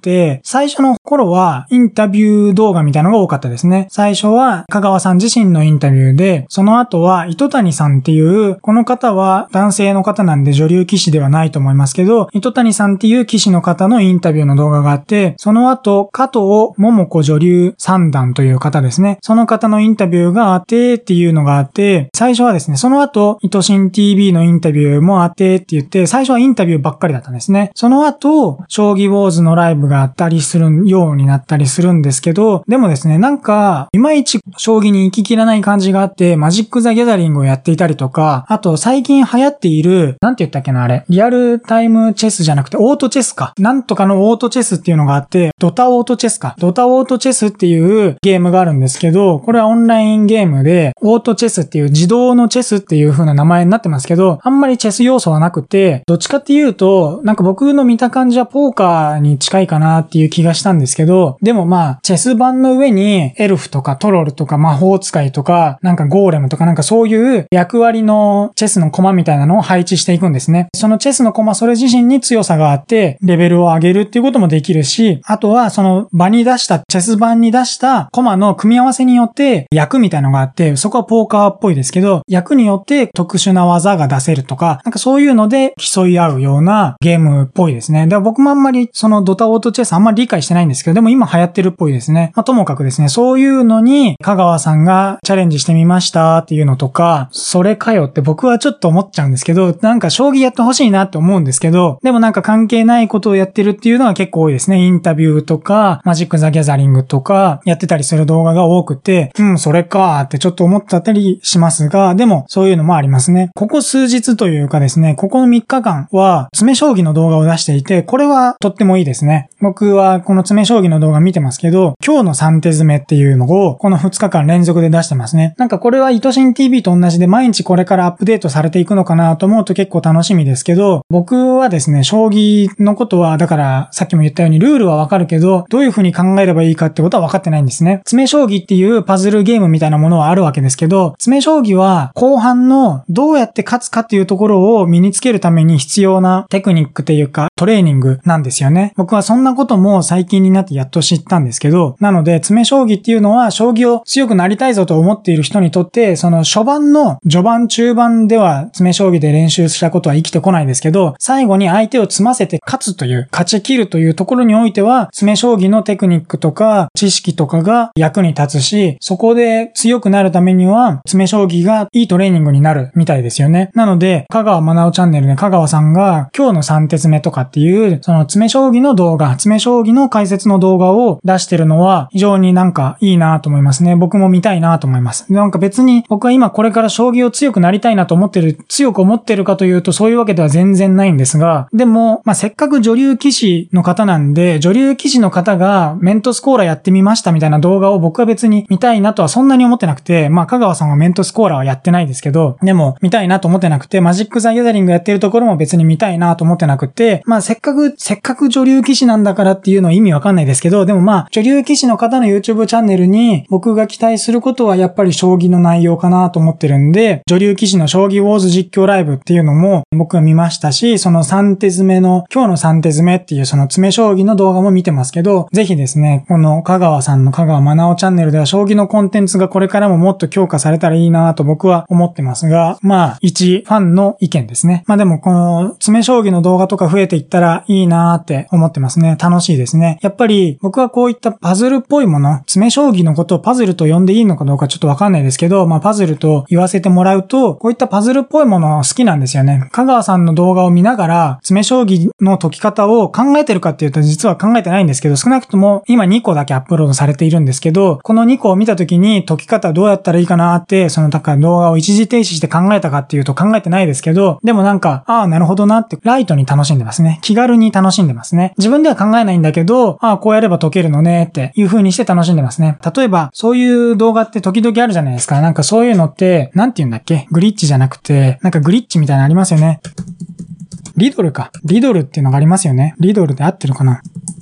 最初の頃はインタビュー動画みたいなのが多かったですね。最初は香川さん自身のインタビューで、その後は糸谷さんっていう、この方は男性の方なんで女流棋士ではないと思いますけど、糸谷さんっていう棋士の方のインタビューの動画があって、その後、加藤桃子女流三段という方ですね。その方のインタビューがあってっていうのがあって、最初はですね、その後、糸新 ティーブイ のインタビューもあってって言って、最初はインタビューばっかりだったんですね。その後、将棋ウォーズのライブがあったりするようになったりするんですけど、でもですね、なんか、いまいち将棋に行ききらない感じがあって、マジック・ザ・ギャザリングをやっていたりとか、あと最近流行っている、なんて言ったっけなあれ、リアルタイムチェスじゃなくてオートチェスか。なんとかのオートチェスっていうのがあって、ドタオートチェスか。ドタオートチェスっていうゲームがあるんですけど、これはオンラインゲームで、オートチェスっていう自動のチェスっていう風な名前になってますけど、あんまりチェス要素はなくて、どっちかっていうと、なんか僕の見た感じはポーカーに近いかなっていう気がしたんですけど、でもまあ、チェス盤の上にエルフとかトロルとか魔法使いとか、なんかゴーレムとかなんかそういう役割のチェスのコマみたいなのを配置していくんですね。そのチェスのコマそれ自身に強さがあって、レベルを上げるっていうこともできるし、あとはその場に出した、チェス盤に出したコマの組み合わせによって役みたいなのがあって、そこはポーカーっぽいですけど、役によって特殊な技が出せるとか、なんかそういうので競い合うようなゲームっぽいですね。だから僕もあんまりそのドタオートチェスあんまり理解してないんですけど、でも今流行ってるっぽいですね。まあともかくですね、そういうのに香川さんがチャレンジしてみましたっていうのとか、それかよって僕はちょっと思っちゃうんですけど、なんか将棋やってほしいなって思うんですけど、でもなんか関係ないことをやってるっていうのは結構多いですね。インタビューとか、マジック・ザ・ギャザリングとかやってたりする動画が多くて、うん、それかーってちょっと思ったりしますが、でもそういうのもありますね。ここ数日というかですね、ここのみっかかんは詰将棋の動画を出していて、これはとってもいいですね。僕はこの詰将棋の動画見てますけど、今日のさん手詰めっていうのをこのふつかかん連続で出してますね。なんかこれは糸新 ティーブイ と同じで毎日これからアップデートされていくのかなと思うと結構楽しみですけど、僕はですね、将棋のことはだからさっきも言ったようにルールはわかるけど、どういう風に考えればいいかってことは分かってないんですね。詰将棋っていうパズルゲームみたいなものはあるわけですけど、詰将棋は後半のどうやって勝つかっていうところを身につけるために必要なテクニックっていうかトレーニングなんですよね。僕はそんなことも最近になってやっと知ったんですけど、なので詰将棋っていうのは将棋を強くなりたいぞと思っている人にとって、その初盤の序盤中盤では詰将棋で練習したことは生きてこないですけど、最後に相手を詰ませて勝つという勝ち切るというところにおいては詰将棋のテクニックとか知識とかが役に立つし、そこで強くなるためには詰将棋がいいトレーニングになるみたいですよね。なので香川まなおチャンネルで香川さんが今日のさん手詰めとかっていうその詰将棋の動画、詰将棋の解説の動画を出してるのは非常になんかいいなと思いますね。僕も見たいなと思います。なんか別に僕は今これから将棋を強くなりたいなと思ってる、強く思ってるかというとそういうわけでは全然ないんですが、でもまあせっかく女流棋士の方なんで、女流棋士の方がメントスコーラやってみましたみたいな動画を僕は別に見たいなとはそんなに思ってなくて、まあ香川さんはメントスコーラはやってないですけど、でも見たいなと思ってなくて、マジック・ザ・ギャザリングやってるところも別に見たいなと思ってなくて、まあせっかく、せっかく女流棋士なんだからっていうのは意味わかんないですけど、でもまあ女流棋士の方の YouTube チャンネルに僕が期待することはやっぱり将棋の内容かなと思ってるんで、女流棋士の将棋ウォーズ実況ライブっていうのも僕は見ましたし、そのさん手詰めの、今日のさん手詰めっていうその詰将棋の動画も見てますけど、ぜひですね、この香川さんの香川まなおチャンネルでは将棋のコンテンツがこれからももっと強化されたらいいなと僕は思ってますが、まあ一ファンの意見ですね。まあでもこの詰将棋の動画とか増えていったらいいなって思ってますね。楽しいですね。やっぱり僕はこういったパズルっぽいもの、詰将棋のことをパズルと呼んでいいのかどうかちょっとわかんないですけど、まあパズルと言わせてもらうと、こういったパズルっぽいもの好きなんですよね。香川さんの動画を見ながら詰将棋の解き方を考えてるかっていうと実は考えてないんですけど、少なくとも今にこだけアップロードされているんですけど、このにこを見たときに解き方どうやったらいいかなって、そのだから動画を一時停止して考えたかっていうと考えてないですけど、でもなんか、ああなるほどなってライトに楽しんでますね。気軽に楽しんでますね。自分では考えないんだけど、ああこうやれば解けるのねっていう風にして楽しんでますね。例えばそういう動画って時々あるじゃないですか。なんかそういうのってなんて言うんだっけ？グリッチじゃなくて、なんかグリッチみたいなのありますよね。リドルか。リドルっていうのがありますよね。リドルで合ってるかな。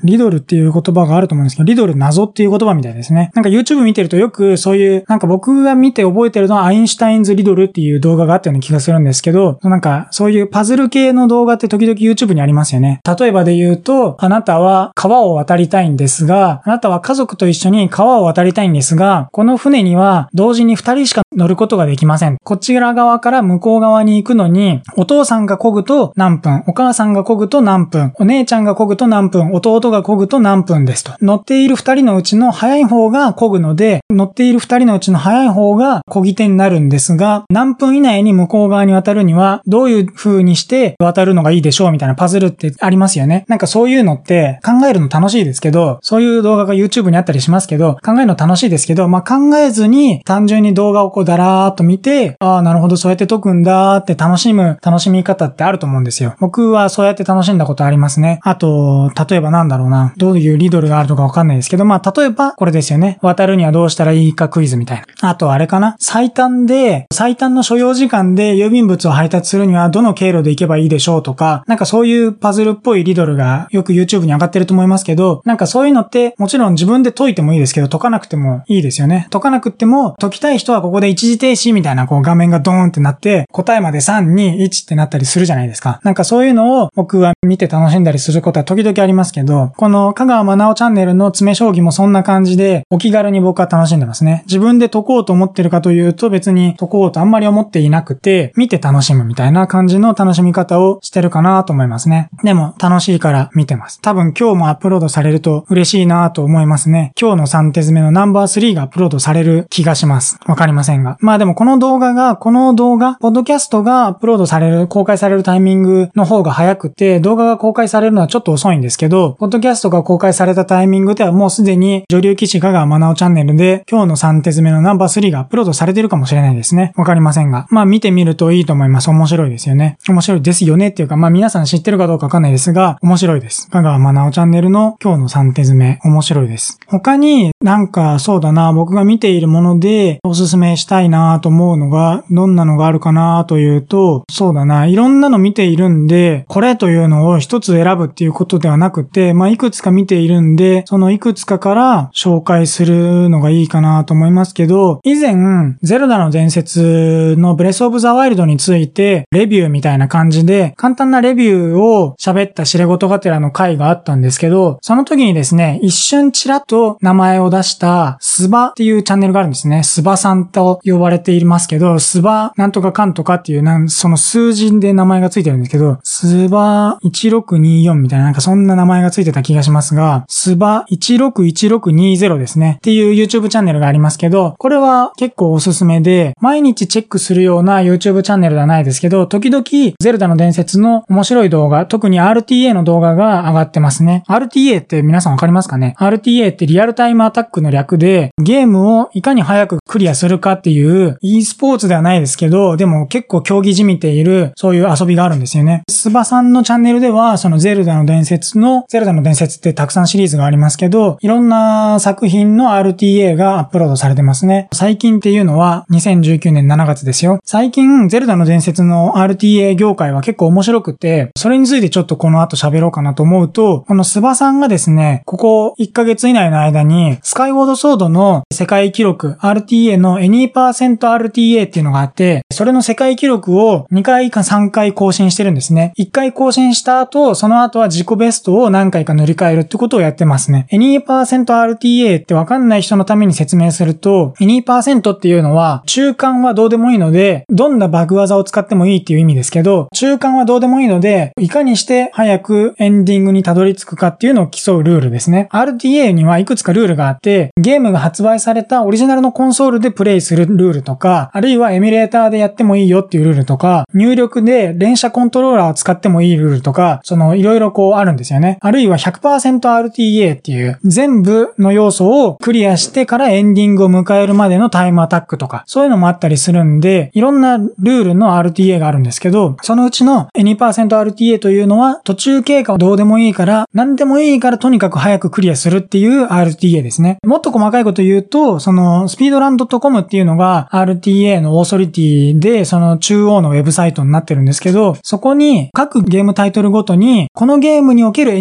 リドルっていう言葉があると思うんですけど、リドル謎っていう言葉みたいですね。なんか YouTube 見てるとよくそういう、なんか僕が見て覚えてるのはアインシュタインズリドルっていう動画があったような気がするんですけど、なんかそういうパズル系の動画って時々 YouTube にありますよね。例えばで言うと、あなたは川を渡りたいんですが、あなたは家族と一緒に川を渡りたいんですが、この船には同時にふたりしか乗ることができません。こちら側から向こう側に行くのに、お父さんが漕ぐと何分、お母さんが漕ぐと何分、お姉ちゃんが漕ぐと何分、弟が漕ぐと何分ですと。乗っているふたりのうちの早い方が漕ぐので、乗っているふたりのうちの早い方が漕ぎ手になるんですが、何分以内に向こう側に渡るにはどういう風にして渡るのがいいでしょうみたいなパズルってありますよね。なんかそういうのって考えるの楽しいですけど、そういう動画が YouTube にあったりしますけど、考えるの楽しいですけど、まあ、考えずに単純に動画をこうだらーっと見て、ああ、なるほど、そうやって解くんだーって楽しむ楽しみ方ってあると思うんですよ。僕はそうやって楽しんだことありますね。あと、例えばなんだろうな、どういうリドルがあるのかわかんないですけど、まあ、例えばこれですよね。渡るにはどうしたらいいかクイズみたいな。あとあれかな、最短で、最短の所要時間で郵便物を配達するにはどの経路で行けばいいでしょうとか、なんかそういうパズルっぽいリドルがよく YouTube に上がってると思いますけど、なんかそういうのってもちろん自分で解いてもいいですけど、解かなくてもいいですよね。解かなくても、解きたい人はここで一時停止みたいなこう画面がドーンってなって、答えまでさん、に、いちってなったりするじゃないですか。なんかそういうのを僕は見て楽しんだりすることは時々ありますけど、この香川まなおチャンネルの詰将棋もそんな感じで、お気軽に僕は楽しんでますね。自分で解こうと思ってるかというと別に解こうとあんまり思っていなくて、見て楽しむみたいな感じの楽しみ方をしてるかなと思いますね。でも楽しいから見てます。多分今日もアップロードされると嬉しいなと思いますね。今日のさん手詰めのナンバースリーがアップロードされる気がします。わかりませんが。まあでもこの動画が、この動画、ポッドキャストがアップロードされる、公開されるタイミングの方が早くて、動画が公開されるのはちょっと遅いんですけど、ポッドキャストが公開されたタイミングではもうすでに女流棋士香川まなおチャンネルで今日のさん手詰めのナンバースリーがアップロードされてるかもしれないですね。わかりませんが。まあ見てみるといいと思います。面白いですよね。面白いですよねっていうか、まあ皆さん知ってるかどうかわかんないですが、面白いです。香川まなおチャンネルの今日のさん手詰め、面白いです。他になんかそうだな、僕が見ているものでおすすめしたいなと思うのが、どんなのがあるかなというと、そうだな、いろんなの見ているんで、これというのを一つ選ぶっていうことではなくて、まあいくつか見ているんで、そのいくつかから紹介するのがいいかなと思いますけど、以前、ゼルダの伝説のブレスオブザワイルドについて、レビューみたいな感じで、簡単なレビューを喋った知れごとがてらの回があったんですけど、その時にですね、一瞬ちらっと名前を出したスバっていうチャンネルがあるんですね。スバさんと呼ばれていますけど、スバなんとかかんとかっていうなん、その数字で名前がついてるんですけど、スバいちろくによんみたいななんかそんな名前がついてた気がしますが、スバいちろくいちろくにゼロですね。っていう YouTube チャンネルがありますけど、これは結構おすすめで、毎日チェックするような YouTube チャンネルではないですけど、時々ゼルダの伝説の面白い動画、特に アールティーエー の動画が上がってますね。アールティーエー って皆さんわかりますかね？ アールティーエー ってリアルタイムアタックの略で、ゲームをいかに早くクリアするかっていう e スポーツではないですけど、でも結構競技じみているそういう遊びがあるんですよね。スバさんのチャンネルでは、そのゼルダの伝説の、ゼルダの伝説ってたくさんシリーズがありますけど、いろんな作品の アールティーエー がアップロードされてますね。最近っていうのはにせんじゅうきゅうねんしちがつですよ。最近ゼルダの伝説の アールティーエー 業界は結構面白くて、それについてちょっとこの後喋ろうかなと思うと、このスバさんがですね、ここいっかげつ以内の間にスカイウォードソードの世界記録 アールティーエー の エニーパーセントアールティーエー っていうのがあって、それの世界記録をにかいかさんかい更新してるんですね。いっかい更新した後、その後は自己ベストを何回か塗り替えるってことをやってますね。エニーパーセントアールティーエー ってわかんない人のために説明すると、エニーパーセント っていうのは中間はどうでもいいので、どんなバグ技を使ってもいいっていう意味ですけど、中間はどうでもいいので、いかにして早くエンディングにたどり着くかっていうのを競うルールですね。アールティーエー にはいくつかルールがあって、ゲームが発売されたオリジナルのコンソールでプレイするルールとか、あるいはエミュレーターでやってもいいよっていうルールとか、入力で連射コントローラーを使ってもいいルールとか、そのいろいろこうあるんですよね。あるいは ひゃくパーセントアールティーエー っていう全部の要素をクリアしてからエンディングを迎えるまでのタイムアタックとか、そういうのもあったりするんで、いろんなルールの アールティーエー があるんですけど、そのうちの エニーパーセントアールティーエー というのは途中経過はどうでもいいから、何でもいいからとにかく早くクリアするっていう アールティーエー ですね。もっと細かいこと言うと、そのスピードランドットコム っていうのが アールティーエー のオーソリティで、その中央のウェブサイトになってるんですけど、そこに各ゲームタイトルごとに、このゲームにおける エニーパー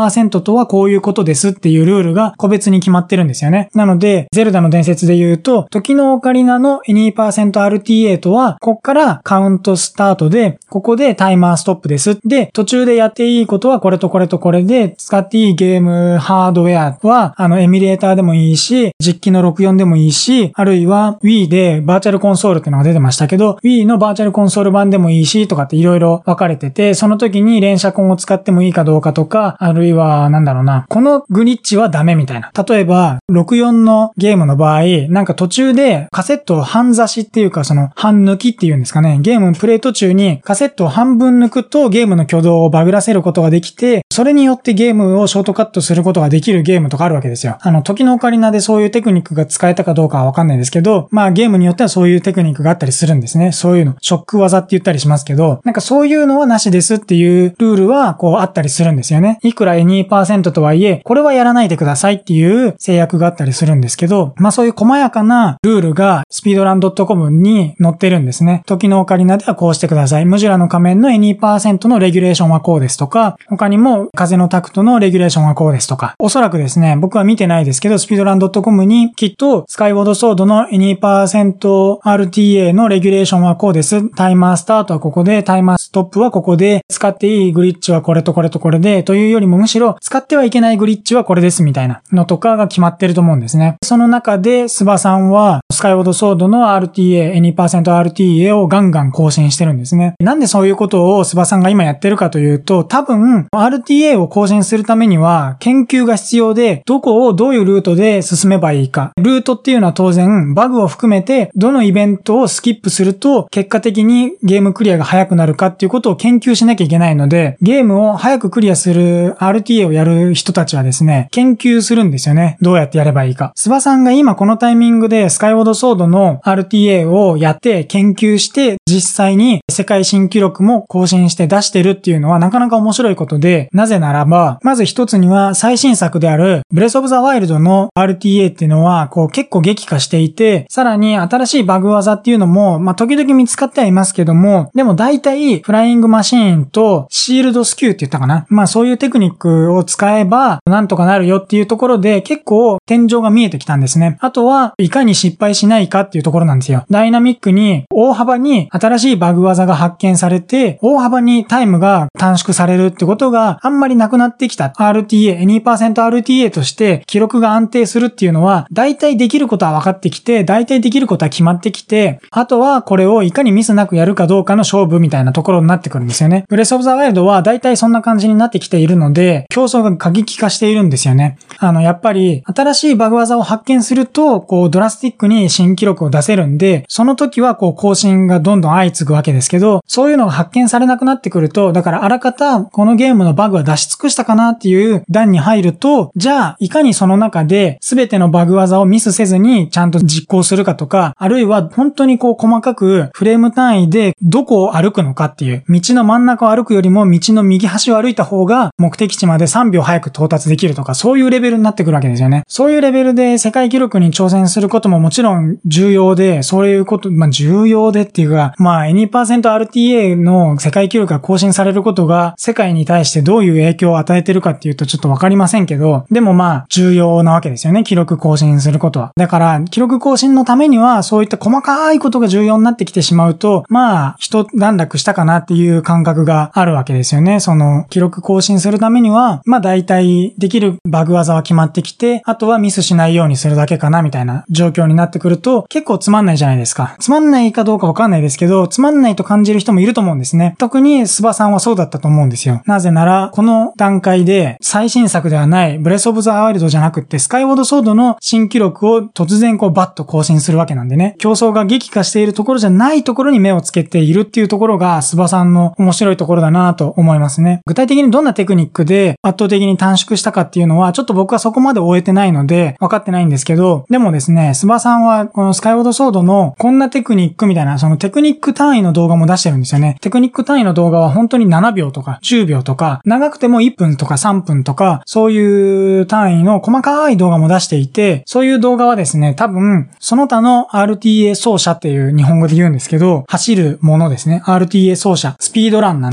ーセント とはこういうことですっていうルールが個別に決まってるんですよね。なので、ゼルダの伝説で言うと、時のオカリナの エニーパーセントアールティーエー とは、こっからカウントスタートで、ここでタイマーストップです。で、途中でやっていいことはこれとこれとこれで、使っていいゲームハードウェアは、あの、エミュレーターでもいいし、実機のろくじゅうよんでもいいし、あるいは Wii でバーチャルコンソールっていうのが出てましたけど、Wii のバーチャルコンソール版でもいいし、とかっていろいろ分かれてて、その時に連射コンを使ってもいいかどうかとか、あるいは、なんだろうな、このグリッチはダメみたいな。例えば、ろくじゅうよんのゲームの場合、なんか途中でカセットを半差しっていうか、その半抜きっていうんですかね、ゲームプレイ途中にカセットを半分抜くとゲームの挙動をバグらせることができて、それによってゲームをショートカットすることができるゲームとかあるわけですよ。あの、時のオカリナでそういうテクニックが使えたかどうかはわかんないですけど、まあゲームによってはそういうテクニックがあったりするんですね。そういうの。ショック技って言ったりしますけど、なんかそういうのはなしですっていうルールはこうあったりするんですよね。いくら エニーパーセント とはいえ、これはやらないでくださいっていう制約があったりするんですけど、まあそういう細やかなルールがスピードラン .com に載ってるんですね。時のオカリナではこうしてください。ムジュラの仮面の エニーパーセント のレギュレーションはこうですとか、他にも風のタクトのレギュレーションはこうですとか、おそらくですね、僕は見てないですけど、スピードラン .com にきっとスカイウォードソードの エニーパーセントアールティーエー のレギュレーションはこうです。タイマースタートはここで、タイマーストップはここで、使っていいグリッチはこれとこれとこれで、というよりもむしろ使ってはいけないグリッチはこれですみたいなのとかが決まってると思うんですね。その中でスバさんはスカイウォードソードの アールティーエー、エニーパーセントアールティーエー をガンガン更新してるんですね。なんでそういうことをスバさんが今やってるかというと、多分 アールティーエー を更新するためには研究が必要で、どこをどういうルートで進めばいいか。ルートっていうのは当然バグを含めてどのイベントをスキップすると結果的にゲームクリアが早くなるかっていうことを研究しなきゃいけないので、ゲームを早くクリアする アールティーエー をやる人たちはですね、研究するんですよね。どうやってやればいいか。スバさんが今このタイミングでスカイウォードソードの アールティーエー をやって研究して実際に世界新記録も更新して出してるっていうのはなかなか面白いことで、なぜならば、まず一つには最新作であるブレスオブザワイルドの アールティーエー っていうのはこう結構激化していて、さらに新しいバグ技っていうのもまあ時々見つかってはいますけども、でも大体フライングマシーンとシールドスキューって言ったかな。まあそういうテクニックを使えばなんとかなるよっていうところで結構天井が見えてきたんですね。あとはいかに失敗しないかっていうところなんですよ。ダイナミックに大幅に新しいバグ技が発見されて、大幅にタイムが短縮されるってことがあんまりなくなってきた。アールティーエー、エニーパーセントアールティーエー として記録が安定するっていうのは、大体できることは分かってきて、大体できることは決まってきて、あとはこれをいかにミスなくやるかどうかの勝負みたいなところになってくるんですよね。ブレスオブザワイルドは大体そんな感じになってきているので、競争が過激化しているんですよね。あの、やっぱり新しいバグ技を発見すると、こうドラスティックに新記録を出せるんで、その時はこう更新がどんどん相次ぐわけですけど、そういうのが発見されなくなってくると、だからあらかたこのゲームのバグは出し尽くしたかなっていう段に入ると、じゃあいかにその中で全てのバグ技をミスせずにちゃんと実行するかとか、あるいは本当にこう細かくフレーム単位でどこを歩くのかっていう、道の真ん中を歩くよりも道の右端を歩いた方が目的地までさんびょう早く到達できるとか、そういうレベルになってくるわけですよね。そういうレベルで世界記録に挑戦することももちろん重要で、そういうこと、まあ重要でっていうか、まあ エニーパーセントアールティーエー の世界記録が更新されることが世界に対してどういう影響を与えてるかっていうとちょっとわかりませんけど、でもまあ重要なわけですよね。記録更新することは。だから記録更新のためにはそういった細かいことが重要になってきてしまうと、まあ一段落したかなっていう感覚があるわけですよね。その記録更新するためには、まあ大体できるバグ技は決まってきて、あとはミスしないようにするだけかなみたいな状況になってくると結構つまんないじゃないですか。つまんないかどうかわかんないですけど、つまんないと感じる人もいると思うんですね。特にスバさんはそうだったと思うんですよ。なぜならこの段階で最新作ではないブレスオブザワイルドじゃなくってスカイウォードソードの新記録を突然こうバッと更新するわけなんでね、競争が激化しているところじゃないところに目をつけているっていうところがスバさんの面白いところだなと思いますね。具体的にどんなテクニックで圧倒的に短縮したかっていうのはちょっと僕はそこまで終えてないので分かってないんですけど、でもですね、スバさんはこのスカイウォードソードのこんなテクニックみたいな、そのテクニック単位の動画も出してるんですよね。テクニック単位の動画は本当にななびょうとかじゅうびょうとか、長くてもいっぷんとかさんぷんとか、そういう単位の細かい動画も出していて、そういう動画はですね、多分その他の アールティーエー 走者っていう日本語で言うんですけど、走るものですね。アールティーエー 走者、スピードランなんで、ス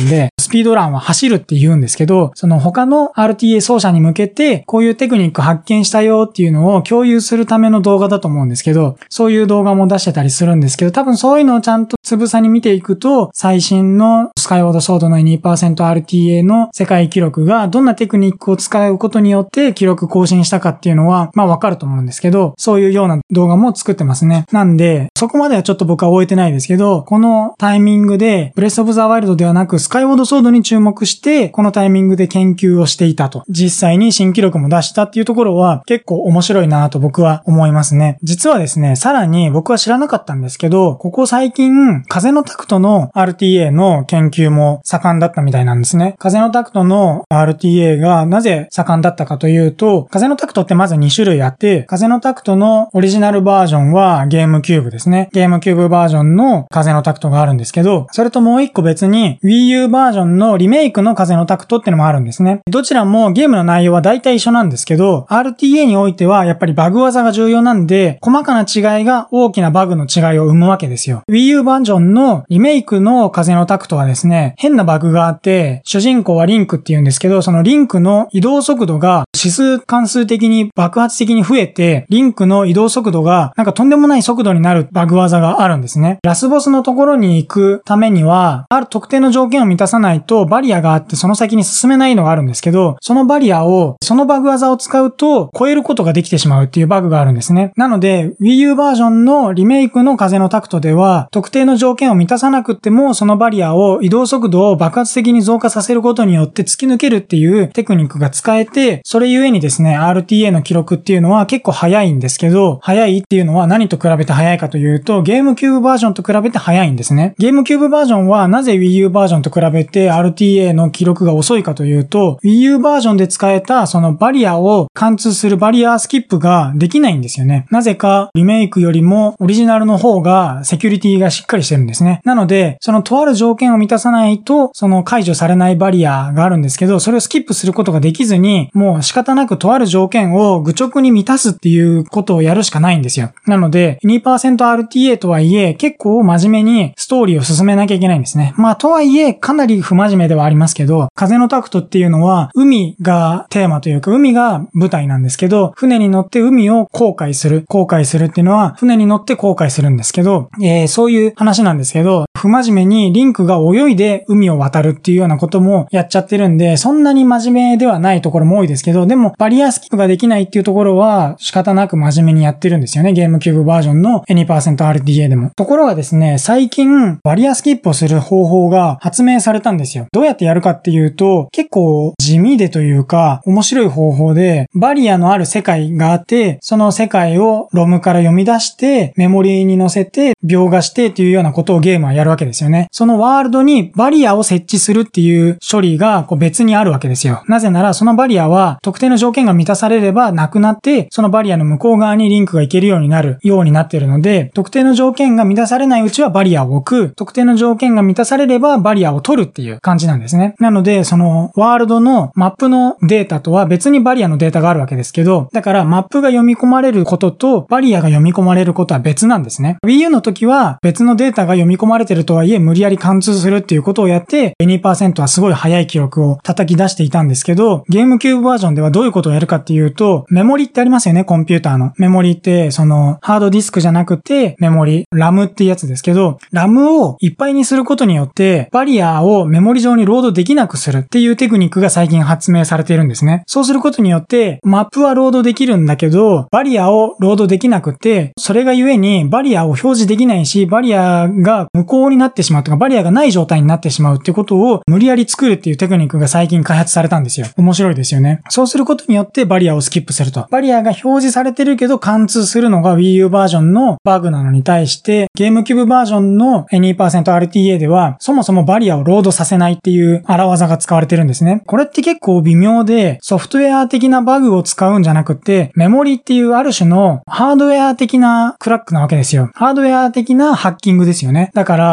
スピードランは走るって言うんですけど、その他の アールティーエー 奏者に向けて、こういうテクニック発見したよっていうのを共有するための動画だと思うんですけど、そういう動画も出してたりするんですけど、多分そういうのをちゃんとつぶさに見ていくと、最新のスカイウォードソードの にパーセントアールティーエー の世界記録がどんなテクニックを使うことによって記録更新したかっていうのは、まあわかると思うんですけど、そういうような動画も作ってますね。なんで、そこまではちょっと僕は終えてないですけど、このタイミングで、ブレスオブザワイルドではなく、スカイウォードソードに注目して、このタイミングで研究をしていたと。実際に新記録も出したっていうところは、結構面白いなと僕は思いますね。実はですね、さらに僕は知らなかったんですけど、ここ最近、風のタクトの アールティーエー の研究も盛んだったみたいなんですね。風のタクトの アールティーエー がなぜ盛んだったかというと、風のタクトってまずに種類あって、風のタクトのオリジナルバージョンはゲームキューブですね。ゲームキューブバージョンの風のタクトがあるんですけど、それともう一個別に Wii U バージョンのリメイクの風のタクトってのもあるんですね。どちらもゲームの内容は大体一緒なんですけど、アールティーエー においてはやっぱりバグ技が重要なんで、細かな違いが大きなバグの違いを生むわけですよ。Wii U バージョンのリメイクの風のタクトはですね、変なバグがあって、主人公はリンクって言うんですけど、そのリンクの移動速度が指数関数的に爆発的に増えて、リンクの移動速度がなんかとんでもない速度になるバグ技があるんですね。ラスボスのところに行くためには、ある特定の条件を満たさないとバリアがあってその先に進めないのがあるんですけど、そのバリアを、そのバグ技を使うと超えることができてしまうっていうバグがあるんですね。なので、Wii U バージョンのリメイクの風のタクトでは、特定の条件を満たさなくっても、そのバリアを移動速度を爆発的に増加させることによって突き抜けるっていうテクニックが使えて、それゆえにですね、アールティーエー の記録っていうのは結構早いんですけど、早いっていうのは何と比べて早いかというと、ゲームキューブバージョンと比べて早いんですね。ゲームキューブバージョンはなぜ Wii U バージョンと比べて アールティーエー の記録が遅いかというと、Wii U バージョンで使えたそのバリアを貫通するバリアスキップができないんですよね。なぜかリメイクよりもオリジナルの方がセキュリティがしっかりしてるんですね。なので、そのとある条件を満たさないと、その解除されないバリアがあるんですけど、それをスキップすることができずに、もう仕方なくとある条件を愚直に満たすっていうことをやるしかないんですよ。なので、にパーセントアールティーエー とはいえ、結構真面目にストーリーを進めなきゃいけないんですね。まあ、とはいえ、かなり不真面目ではありますけど、風のタクトっていうのは、海がテーマというか、海が舞台なんですけど、船に乗って海を航海する。航海するっていうのは、船に乗って航海するんですけど、えー、そういう話なんですけど、不真面目にリンクが泳いで海を渡るっていうようなこともやっちゃってるんで、そんなに真面目ではないところも多いですけど、でもバリアスキップができないっていうところは仕方なく真面目にやってるんですよね。ゲームキューブバージョンの にパーセントアールティーエー でも。ところがですね、最近バリアスキップをする方法が発明されたんですよ。どうやってやるかっていうと、結構地味でというか面白い方法で、バリアのある世界があって、その世界をロムから読み出して、メモリーに載せて、描画してっていうようなことをゲームはやるわけですよね。そのワールドにバリアを設置するっていう処理がこう別にあるわけですよ。なぜならそのバリアは特定の条件が満たされればなくなって、そのバリアの向こう側にリンクが行けるようになるようになっているので、特定の条件が満たされないうちはバリアを置く、特定の条件が満たされればバリアを取るっていう感じなんですね。なので、そのワールドのマップのデータとは別にバリアのデータがあるわけですけど、だからマップが読み込まれることとバリアが読み込まれることは別なんですね。Wii U の時は別のデータが読み込まれてるとはいえ無理やり貫通するっていうことをやって にパーセント はすごい速い記録を叩き出していたんですけど、ゲームキューブバージョンではどういうことをやるかっていうと、メモリってありますよね、コンピューターの。メモリってそのハードディスクじゃなくてメモリ、ラムっていうやつですけど、ラムをいっぱいにすることによってバリアをメモリ上にロードできなくするっていうテクニックが最近発明されているんですね。そうすることによってマップはロードできるんだけど、バリアをロードできなくて、それがゆえにバリアを表示できないし、バリアが無効になってしまうとか、バリアがない状態になってしまうっていうことを無理やり作るっていうテクニックが最近開発されたんですよ。面白いですよね。そうすることによってバリアをスキップすると。バリアが表示されてるけど貫通するのが Wii U バージョンのバグなのに対して、ゲームキューブバージョンの にパーセントアールティーエー ではそもそもバリアをロードさせないっていう荒技が使われてるんですね。これって結構微妙で、ソフトウェア的なバグを使うんじゃなくて、メモリっていうある種のハードウェア的なクラックなわけですよ。ハードウェア的なハッキングですよね。だから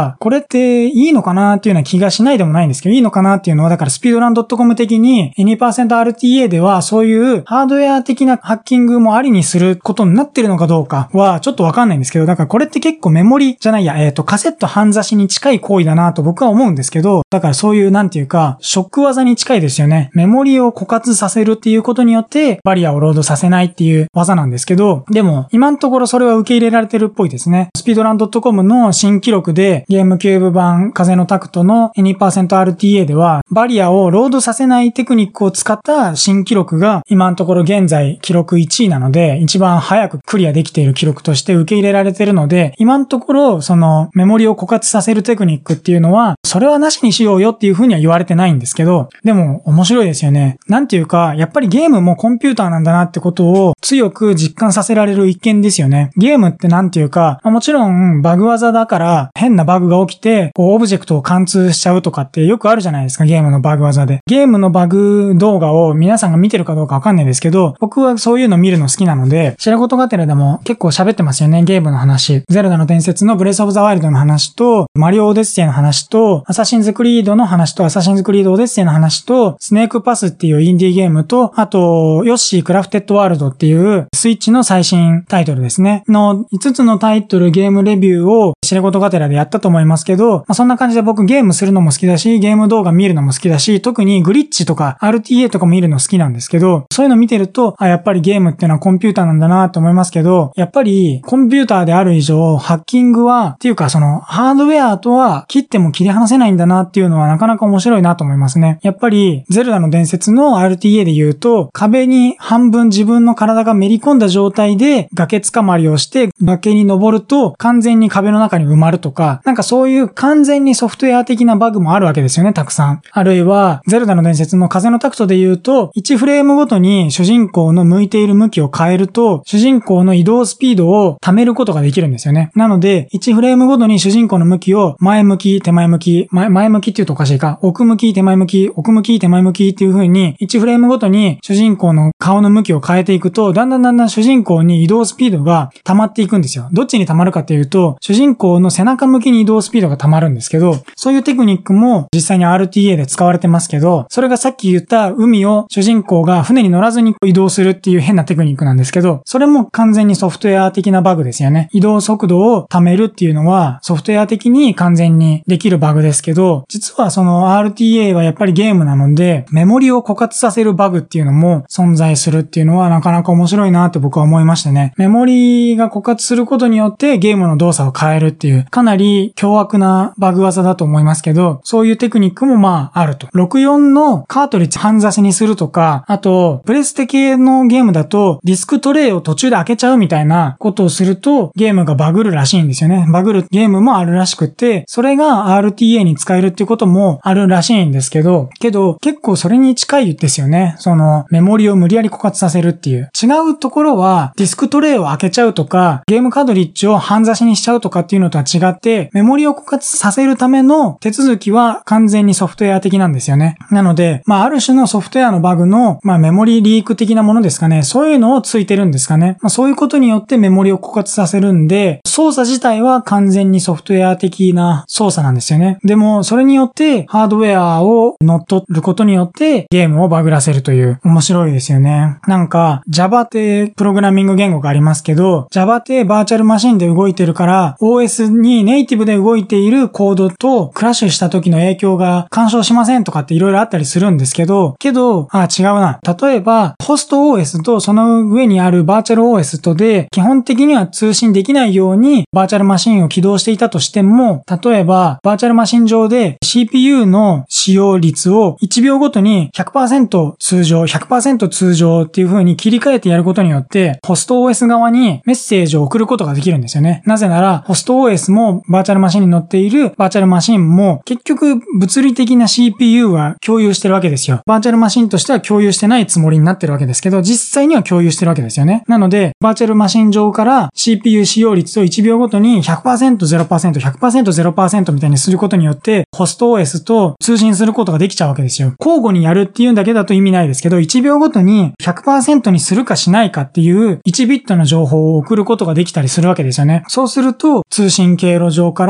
か、これっていいのかなっていうような気がしないでもないんですけど、いいのかなっていうのは、だからスピードランドットコム 的に にパーセントアールティーエー ではそういうハードウェア的なハッキングもありにすることになってるのかどうかはちょっとわかんないんですけど、だからこれって結構メモリじゃないや、えっと、カセット半差しに近い行為だなと僕は思うんですけど、だからそういうなんていうか、ショック技に近いですよね。メモリを枯渇させるっていうことによって、バリアをロードさせないっていう技なんですけど、でも、今のところそれは受け入れられてるっぽいですね。スピードランドットコム の新記録で、ゲームキューブ版風のタクトの にパーセントアールティーエー では、バリアをロードさせないテクニックを使った新記録が、今のところ現在記録いちいなので、一番早くクリアできている記録として受け入れられているので、今のところ、そのメモリを枯渇させるテクニックっていうのは、それはなしにしようよっていう風には言われてないんですけど、でも面白いですよね。なんていうか、やっぱりゲームもコンピューターなんだなってことを強く実感させられる一件ですよね。ゲームってなんていうか、もちろんバグ技だから変なバグが起きて、こうオブジェクトを貫通しちゃうとかってよくあるじゃないですか、ゲームのバグ技で。ゲームのバグ動画を皆さんが見てるかどうかわかんないですけど、僕はそういうの見るの好きなので、白言がてらでも結構喋ってますよね、ゲームの話。ゼルダの伝説のブレスオブザワイルドの話と、マリオオデッセイの話と、アサシンズクリードの話と、アサシンズクリードオデッセイの話と、スネークパスっていうインディーゲームと、あと、ヨッシークラフテッドワールドっていうスイッチの最新タイトルですね。のいつつのタイトルゲームレビューを白言がてらでやったと思いますけど、まあ、そんな感じで僕ゲームするのも好きだし、ゲーム動画見るのも好きだし、特にグリッチとか アールティーエー とか見るの好きなんですけど、そういうの見てると、あ、やっぱりゲームっていうのはコンピューターなんだなと思いますけど、やっぱりコンピューターである以上、ハッキングは、っていうかそのハードウェアとは切っても切り離せないんだなっていうのはなかなか面白いなと思いますね。やっぱり、ゼルダの伝説の アールティーエー で言うと、壁に半分自分の体がめり込んだ状態で崖つかまりをして崖に登ると完全に壁の中に埋まるとか、なんかそういう完全にソフトウェア的なバグもあるわけですよね、たくさん。あるいは、ゼルダの伝説の風のタクトで言うと、いちフレームごとに主人公の向いている向きを変えると、主人公の移動スピードを貯めることができるんですよね。なので、いちフレームごとに主人公の向きを前向き、手前向き、前、前向きって言うとおかしいか、奥向き、手前向き、奥向き、手前向きっていう風に、いちフレームごとに主人公の顔の向きを変えていくと、だんだんだんだん主人公に移動スピードが溜まっていくんですよ。どっちに溜まるかっていうと、主人公の背中向きに移動スピードが溜まるんですけど、そういうテクニックも実際に アールティーエー で使われてますけど、それがさっき言った海を主人公が船に乗らずに移動するっていう変なテクニックなんですけど、それも完全にソフトウェア的なバグですよね。移動速度を貯めるっていうのはソフトウェア的に完全にできるバグですけど、実はその アールティーエー はやっぱりゲームなので、メモリを枯渇させるバグっていうのも存在するっていうのはなかなか面白いなって僕は思いましたね。メモリが枯渇することによってゲームの動作を変えるっていう、かなり凶悪なバグ技だと思いますけど、そういうテクニックもまああると。ろくじゅうよんのカートリッジ半差しにするとか、あと、プレステ系のゲームだとディスクトレイを途中で開けちゃうみたいなことをするとゲームがバグるらしいんですよね。バグるゲームもあるらしくて、それが アールティーエー に使えるっていうこともあるらしいんですけど、けど結構それに近いですよね。そのメモリを無理やり枯渇させるっていう。違うところはディスクトレイを開けちゃうとか、ゲームカートリッジを半差しにしちゃうとかっていうのとは違って、メモリを枯渇させるための手続きは完全にソフトウェア的なんですよね。なので、まあある種のソフトウェアのバグの、まあメモリリーク的なものですかね。そういうのをついてるんですかね。まあそういうことによってメモリを枯渇させるんで、操作自体は完全にソフトウェア的な操作なんですよね。でも、それによってハードウェアを乗っ取ることによってゲームをバグらせるという面白いですよね。なんか Java ってプログラミング言語がありますけど、Java ってバーチャルマシンで動いてるから オーエス にネイティブで動いているコードとクラッシュした時の影響が干渉しませんとかっていろいろあったりするんですけど、けど、あ、違うな。例えば、ホスト オーエス とその上にあるバーチャル オーエス とで基本的には通信できないようにバーチャルマシンを起動していたとしても、例えばバーチャルマシン上で シーピーユー の使用率をいちびょうごとに ひゃくパーセント 通常、ひゃくパーセント 通常っていう風に切り替えてやることによって、ホスト オーエス 側にメッセージを送ることができるんですよね。なぜなら、ホスト オーエス もバーチャルマシンに乗っているバーチャルマシンも結局物理的な シーピーユー は共有してるわけですよ。バーチャルマシンとしては共有してないつもりになってるわけですけど、実際には共有してるわけですよね。なので、バーチャルマシン上から シーピーユー 使用率をいちびょうごとに ひゃくパーセント、ゼロパーセント、ひゃくパーセント、ゼロパーセント みたいにすることによって、ホスト オーエス と通信することができちゃうわけですよ。交互にやるっていうんだけだと意味ないですけど、いちびょうごとに ひゃくパーセント にするかしないかっていういちビットの情報を送ることができたりするわけですよね。そうすると、通信経路上から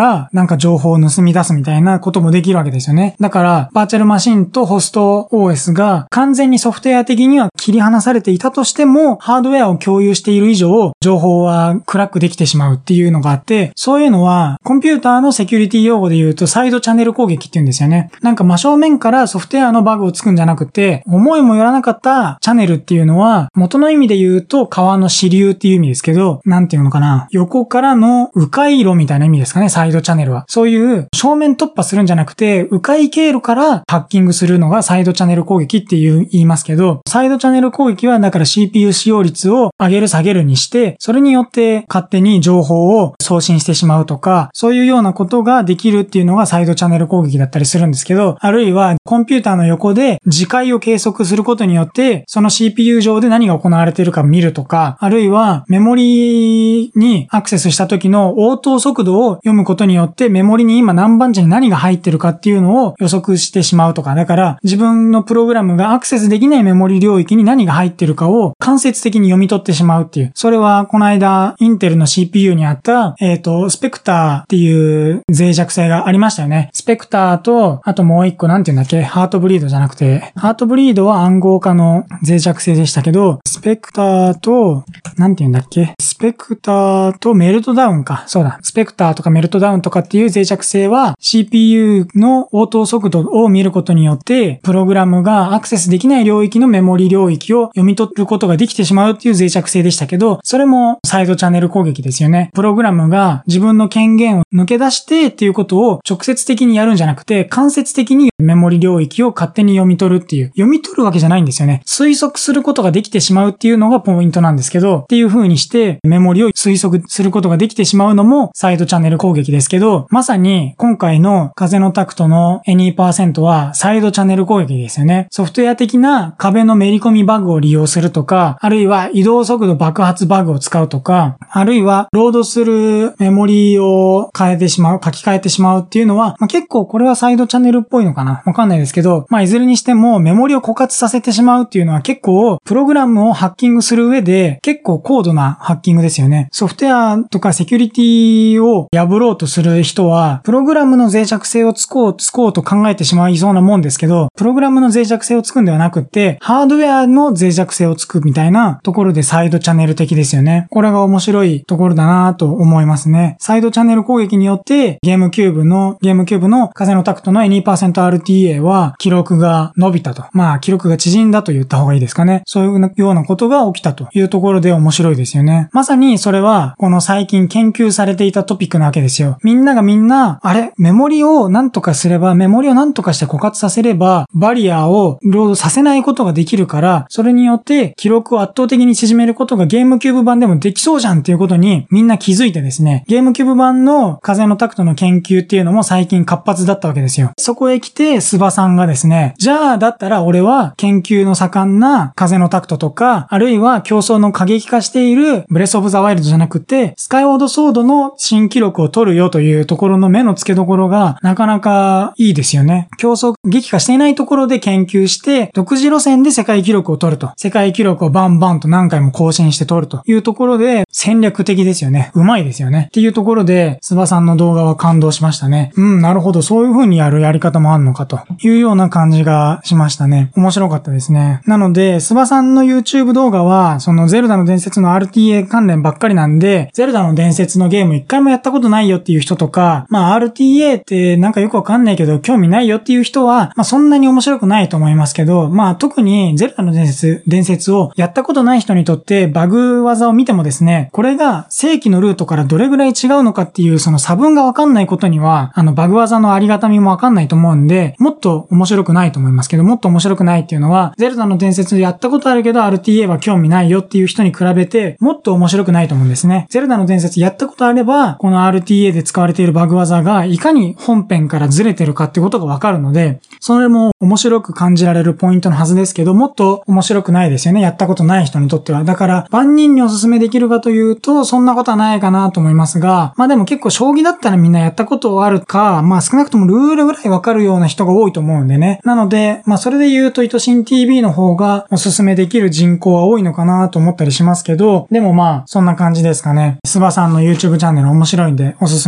からなんか情報を盗み出すみたいなこともできるわけですよね。だからバーチャルマシンとホスト オーエス が完全にソフトウェア的には切り離されていたとしても、ハードウェアを共有している以上、情報はクラックできてしまうっていうのがあって、そういうのはコンピューターのセキュリティ用語で言うとサイドチャンネル攻撃って言うんですよね。なんか真正面からソフトウェアのバグをつくんじゃなくて、思いもよらなかったチャンネルっていうのは、元の意味で言うと川の支流っていう意味ですけど、なんていうのかな、横からの迂回路みたいな意味ですかね、サイドチャンネルは。そういう正面突破するんじゃなくて、迂回経路からハッキングするのがサイドチャンネル攻撃っていう言いますけど、サイドチャンネル攻撃はだから シーピーユー 使用率を上げる下げるにして、それによって勝手に情報を送信してしまうとか、そういうようなことができるっていうのがサイドチャンネル攻撃だったりするんですけど、あるいはコンピューターの横で時間を計測することによって、その シーピーユー 上で何が行われているか見るとか、あるいはメモリにアクセスした時の応答速度を読むことによって、メモリに今何番地に何が入ってるかっていうのを予測してしまうとか、だから自分のプログラムがアクセスできないメモリ領域に何が入ってるかを間接的に読み取ってしまうっていう。それはこの間インテルの シーピーユー にあった、えっと、スペクターっていう脆弱性がありましたよね。スペクターと、あともう一個なんていうんだっけ、ハートブリードじゃなくて、ハートブリードは暗号化の脆弱性でしたけど、スペクターと、なんていうんだっけ、スペクターとメルトダウンか。そうだ。スペクターとかメルトダウンとかっていう脆弱性は シーピーユー の応答速度を見ることによって、プログラムがアクセスできない領域のメモリ領域を読み取ることができてしまうっていう脆弱性でしたけど、それもサイドチャンネル攻撃ですよね。プログラムが自分の権限を抜け出してっていうことを直接的にやるんじゃなくて、間接的にメモリ領域を勝手に読み取るっていう、読み取るわけじゃないんですよね。推測することができてしまうっていうのがポイントなんですけど、っていう風にしてメモリを推測することができてしまうのもサイドチャンネル攻撃ですけど、まさに今回の風のタクトの エニーパーセント はサイドチャンネル攻撃ですよね。ソフトウェア的な壁のめり込みバグを利用するとか、あるいは移動速度爆発バグを使うとか、あるいはロードするメモリを変えてしまう、書き換えてしまうっていうのは、まあ、結構これはサイドチャンネルっぽいのかな、わかんないですけど、まあいずれにしてもメモリを枯渇させてしまうっていうのは結構プログラムをハッキングする上で結構高度なハッキングですよね。ソフトウェアとかセキュリティを破ろうとする人は、プログラムの脆弱性をつこうつこうと考えてしまいそうなもんですけど、プログラムの脆弱性をつくんではなくって、ハードウェアの脆弱性をつくみたいなところでサイドチャンネル的ですよね。これが面白いところだなと思いますね。サイドチャンネル攻撃によってゲームキューブの、ゲームキューブの風のタクトの エニーパーセントアールティーエー は記録が伸びたと。まあ記録が縮んだと言った方がいいですかね。そういうようなことが起きたというところで面白いですよね。まさにそれはこの最近研究されていたトピックなわけですよ。みんながみんな、あれ、メモリを何とかすれば、メモリを何とかして枯渇させれば、バリアをロードさせないことができるから、それによって記録を圧倒的に縮めることがゲームキューブ版でもできそうじゃんっていうことにみんな気づいてですね、ゲームキューブ版の風のタクトの研究っていうのも最近活発だったわけですよ。そこへ来て、スバさんがですね、じゃあだったら俺は研究の盛んな風のタクトとか、あるいは競争の過激化しているブレスオブザワイルドじゃなくて、スカイウォードソードの新記録を取るよというところの目の付けどころがなかなかいいですよね。競争激化していないところで研究して、独自路線で世界記録を取ると。世界記録をバンバンと何回も更新して取るというところで戦略的ですよね。うまいですよね。っていうところで、スバさんの動画は感動しましたね。うん、なるほど。そういう風にやるやり方もあるのかというような感じがしましたね。面白かったですね。なので、スバさんの YouTube 動画は、そのゼルダの伝説の アールティーエー 関連ばっかりなんで、ゼルダの伝説のゲーム一回もやったことないよっていう人とか、まあ アールティーエー ってなんかよくわかんないけど興味ないよっていう人は、まあそんなに面白くないと思いますけど、まあ特にゼルダの伝説、伝説をやったことない人にとってバグ技を見てもですね、これが正規のルートからどれぐらい違うのかっていうその差分がわかんないことには、あのバグ技のありがたみもわかんないと思うんで、もっと面白くないと思いますけど、もっと面白くないっていうのは、ゼルダの伝説やったことあるけど アールティーエー は興味ないよっていう人に比べて、もっと面白くないと思うんですね。ゼルダの伝説やったことあれば、この アールティーエー で使われているバグ技がいかに本編からずれてるかってことがわかるので、それも面白く感じられるポイントのはずですけど、もっと面白くないですよね。やったことない人にとっては。だから、万人におすすめできるかというと、そんなことはないかなと思いますが、まあでも結構将棋だったらみんなやったことあるか、まあ少なくともルールぐらいわかるような人が多いと思うんでね。なので、まあそれで言うと、イトシン ティーブイ の方がおすすめできる人口は多いのかなと思ったりしますけど、でもまあ、そんな感じですかね。スバさんの YouTube チャンネル面白いんでおすすめ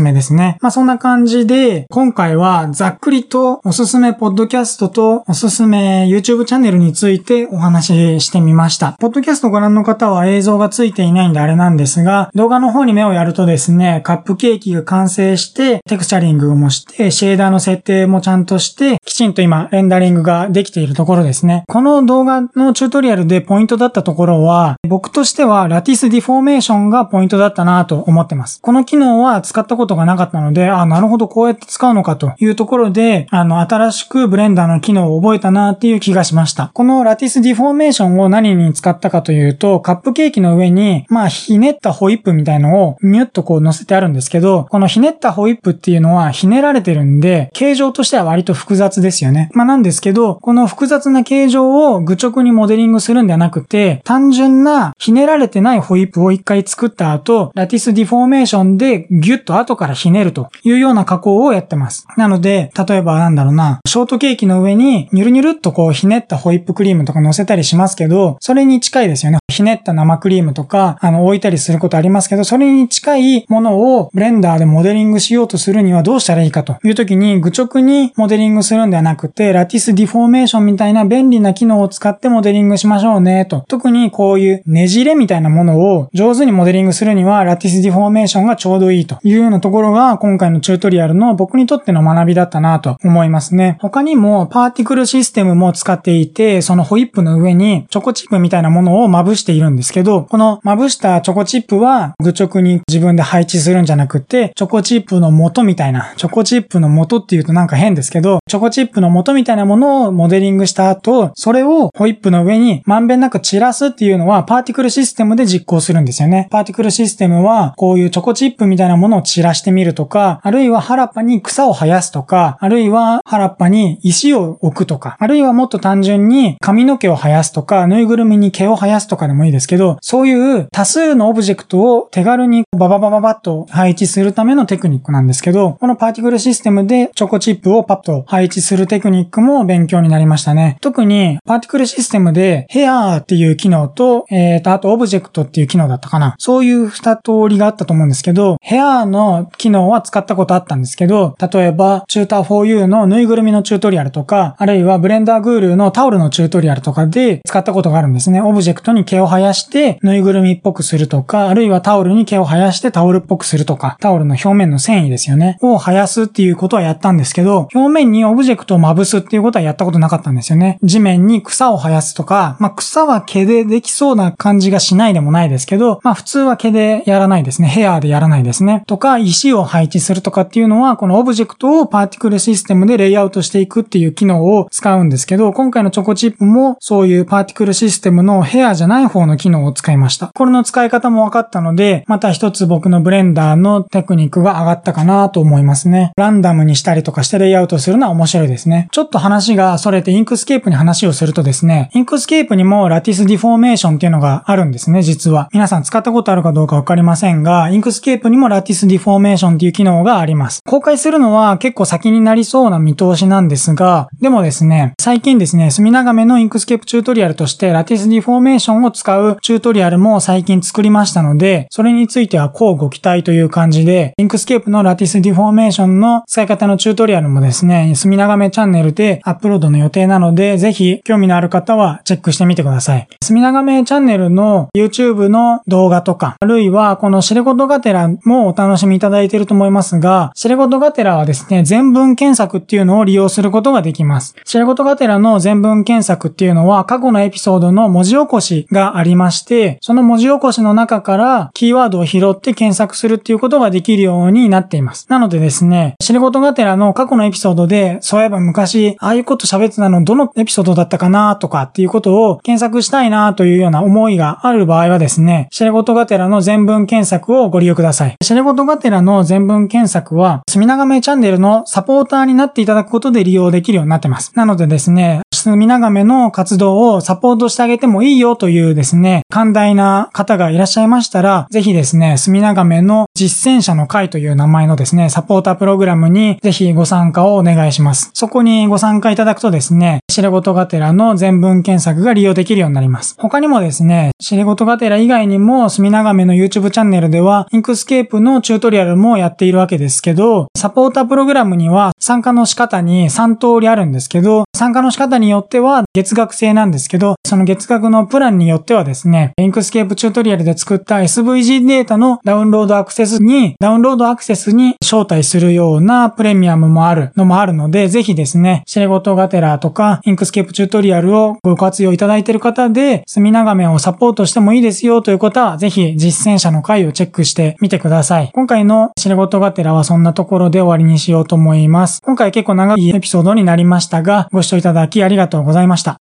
めですね。まあそんな感じで、今回はざっくりとおすすめポッドキャストとおすすめ YouTube チャンネルについてお話ししてみました。ポッドキャストをご覧の方は映像がついていないんであれなんですが、動画の方に目をやるとですね、カップケーキが完成して、テクスチャリングもして、シェーダーの設定もちゃんとして、きちんと今レンダリングができているところですね。この動画のチュートリアルでポイントだったところは、僕としてはラティスディフォーメーションがポイントだったなと思ってます。この機能は使ったことがなかったので、あ、なるほどこうやって使うのかというところで、あの、新しくブレンダーの機能を覚えたなっていう気がしました。このラティスディフォーメーションを何に使ったかというと、カップケーキの上に、まあ、ひねったホイップみたいのをニュッとこう乗せてあるんですけど、このひねったホイップっていうのはひねられてるんで、形状としては割と複雑ですよね。まあなんですけど、この複雑な形状を愚直にモデリングするんではなくて、単純なひねられてないホイップを一回作った後、ラティスディフォーメーションでギュッと後からひねるというような加工をやってます。なので、例えばなんだろうな、ショートケーキの上にニュルニュルっとこうひねったホイップクリームとか乗せたりしますけど、それに近いですよね。ひねった生クリームとか、あの、置いたりすることありますけど、それに近いものをブレンダーでモデリングしようとするにはどうしたらいいかという時に、愚直にモデリングするんではなくて、ラティスディフォーメーションみたいな便利な機能を使ってモデリングしましょうねと。特にこういうねじれみたいなものを上手にモデリングするには、ラティスディフォーメーションがちょうどいいというようなところが、今回のチュートリアルの僕にとっての学びだったなと思いますね。他にも、パーティクルシステムも使っていて、そのホイップの上にチョコチップみたいなものをまぶしているんですけど、このまぶしたチョコチップは愚直に自分で配置するんじゃなくて、チョコチップの元みたいな、チョコチップの元っていうとなんか変ですけど、チョコチップの元みたいなものをモデリングした後、それをホイップの上にまんべんなく散らすっていうのはパーティクルシステムで実行するんですよね。パーティクルシステムはこういうチョコチップみたいなものを散らしてみるとか、あるいは原っぱに草を生やすとか、あるいは原っぱに石を置くとか、あるいはもっと単純に髪の毛を生やすとか、ぬいぐるみに毛を生やすとかでもいいですけど、そういう多数のオブジェクトを手軽にバババババッと配置するためのテクニックなんですけど、このパーティクルシステムでチョコチップをパッと配置するテクニックも勉強になりましたね。特にパーティクルシステムでヘアーっていう機能と、えーと、あとオブジェクトっていう機能だったかな。そういう二通りがあったと思うんですけど、ヘアーの機能は使ったことあったんですけど、例えばチューター フォーユー のぬいぐるみのチュートリアルとか、あるいはブレンダーグールのタオルのチュートリアルとかで使ったことがあるんですね。オブジェクトに毛を生やしてぬいぐるみっぽくするとか、あるいはタオルに毛を生やしてタオルっぽくするとか、タオルの表面の繊維ですよね。を生やすっていうことはやったんですけど、表面にオブジェクトをまぶすっていうことはやったことなかったんですよね。地面に草を生やすとか、まあ草は毛でできそうな感じがしないでもないですけど、まあ普通は毛でやらないですね。ヘアーでやらないですね。とか、石を配置するとかっていうのは、このオブジェクトをパーティクルシステムでレイアウトしていくっていう機能を使うんですけど、今回のチョコチップもそういうパーティクルシステムのヘアじゃない方の機能を使いました。これの使い方も分かったので、また一つ僕のブレンダーのテクニックが上がったかなと思いますね。ランダムにしたりとかしてレイアウトするのは面白いですね。ちょっと話がそれてインクスケープに話をするとですね、インクスケープにもラティスディフォーメーションっていうのがあるんですね、実は。皆さん使ったことあるかどうかわかりませんが、インクスケープにもラティスディフォーメーションっていう機能があります。公開するのは結構先になりそうな見通しなんですが、でもですね、最近ですね、隅長めのインクスケープチュートリアルとしてラティスディフォーメーションを使うチュートリアルも最近作りましたので、それについてはこうご期待という感じで、インクスケープのラティスディフォーメーションの使い方のチュートリアルもですね、隅長めチャンネルでアップロードの予定なので、ぜひ興味のある方はチェックしてみてください。隅長めチャンネルの YouTube の動画とか、あるいはこのシレゴトがてらもお楽しみいただいていると思いますが、シレゴトがてらはですね、全文検索っていうのを利用することができます。シレゴトがてらの全文検索っていうのは過去のエピソードの文字起こしがありまして、その文字起こしの中からキーワードを拾って検索するっていうことができるようになっています。なのでですね、シレゴトがてらの過去のエピソードで、そういえば昔ああいうこと喋ってたのどのエピソードだったかなとかっていうことを検索したいなというような思いがある場合はですね、シレゴトがてらの全文検索をご利用ください。シレゴトがてらの全文検索は、隅長めチャンネルのサポーターになっていただくことで利用できるようになってます。なのでですね、隅長めの活動をサポートしてあげてもいいよというですね、 寛大な方がいらっしゃいましたら、ぜひですね、墨長めの実践者の会という名前のですね、サポータープログラムにぜひご参加をお願いします。そこにご参加いただくとですね、しれごとがてらの全文検索が利用できるようになります。他にもですね、しれごとがてら以外にも墨長めの YouTube チャンネルではインクスケープのチュートリアルもやっているわけですけど、サポータープログラムには参加の仕方にさん通りあるんですけど、参加の仕方によっては月額制なんですけど、その月額のプランによってはですね、インクスケープチュートリアルで作った エスブイジー データのダウンロードアクセスに、ダウンロードアクセスに招待するようなプレミアムもあるのもあるので、ぜひですね、しれごとがてらとかインクスケープチュートリアルをご活用いただいている方で、墨長めをサポートしてもいいですよという方は、ぜひ実践者の会をチェックしてみてください。今回のしれごとがてらはそんなところで終わりにしようと思います。今回結構長いエピソードになりましたが、ご視聴いただきありがとうございました。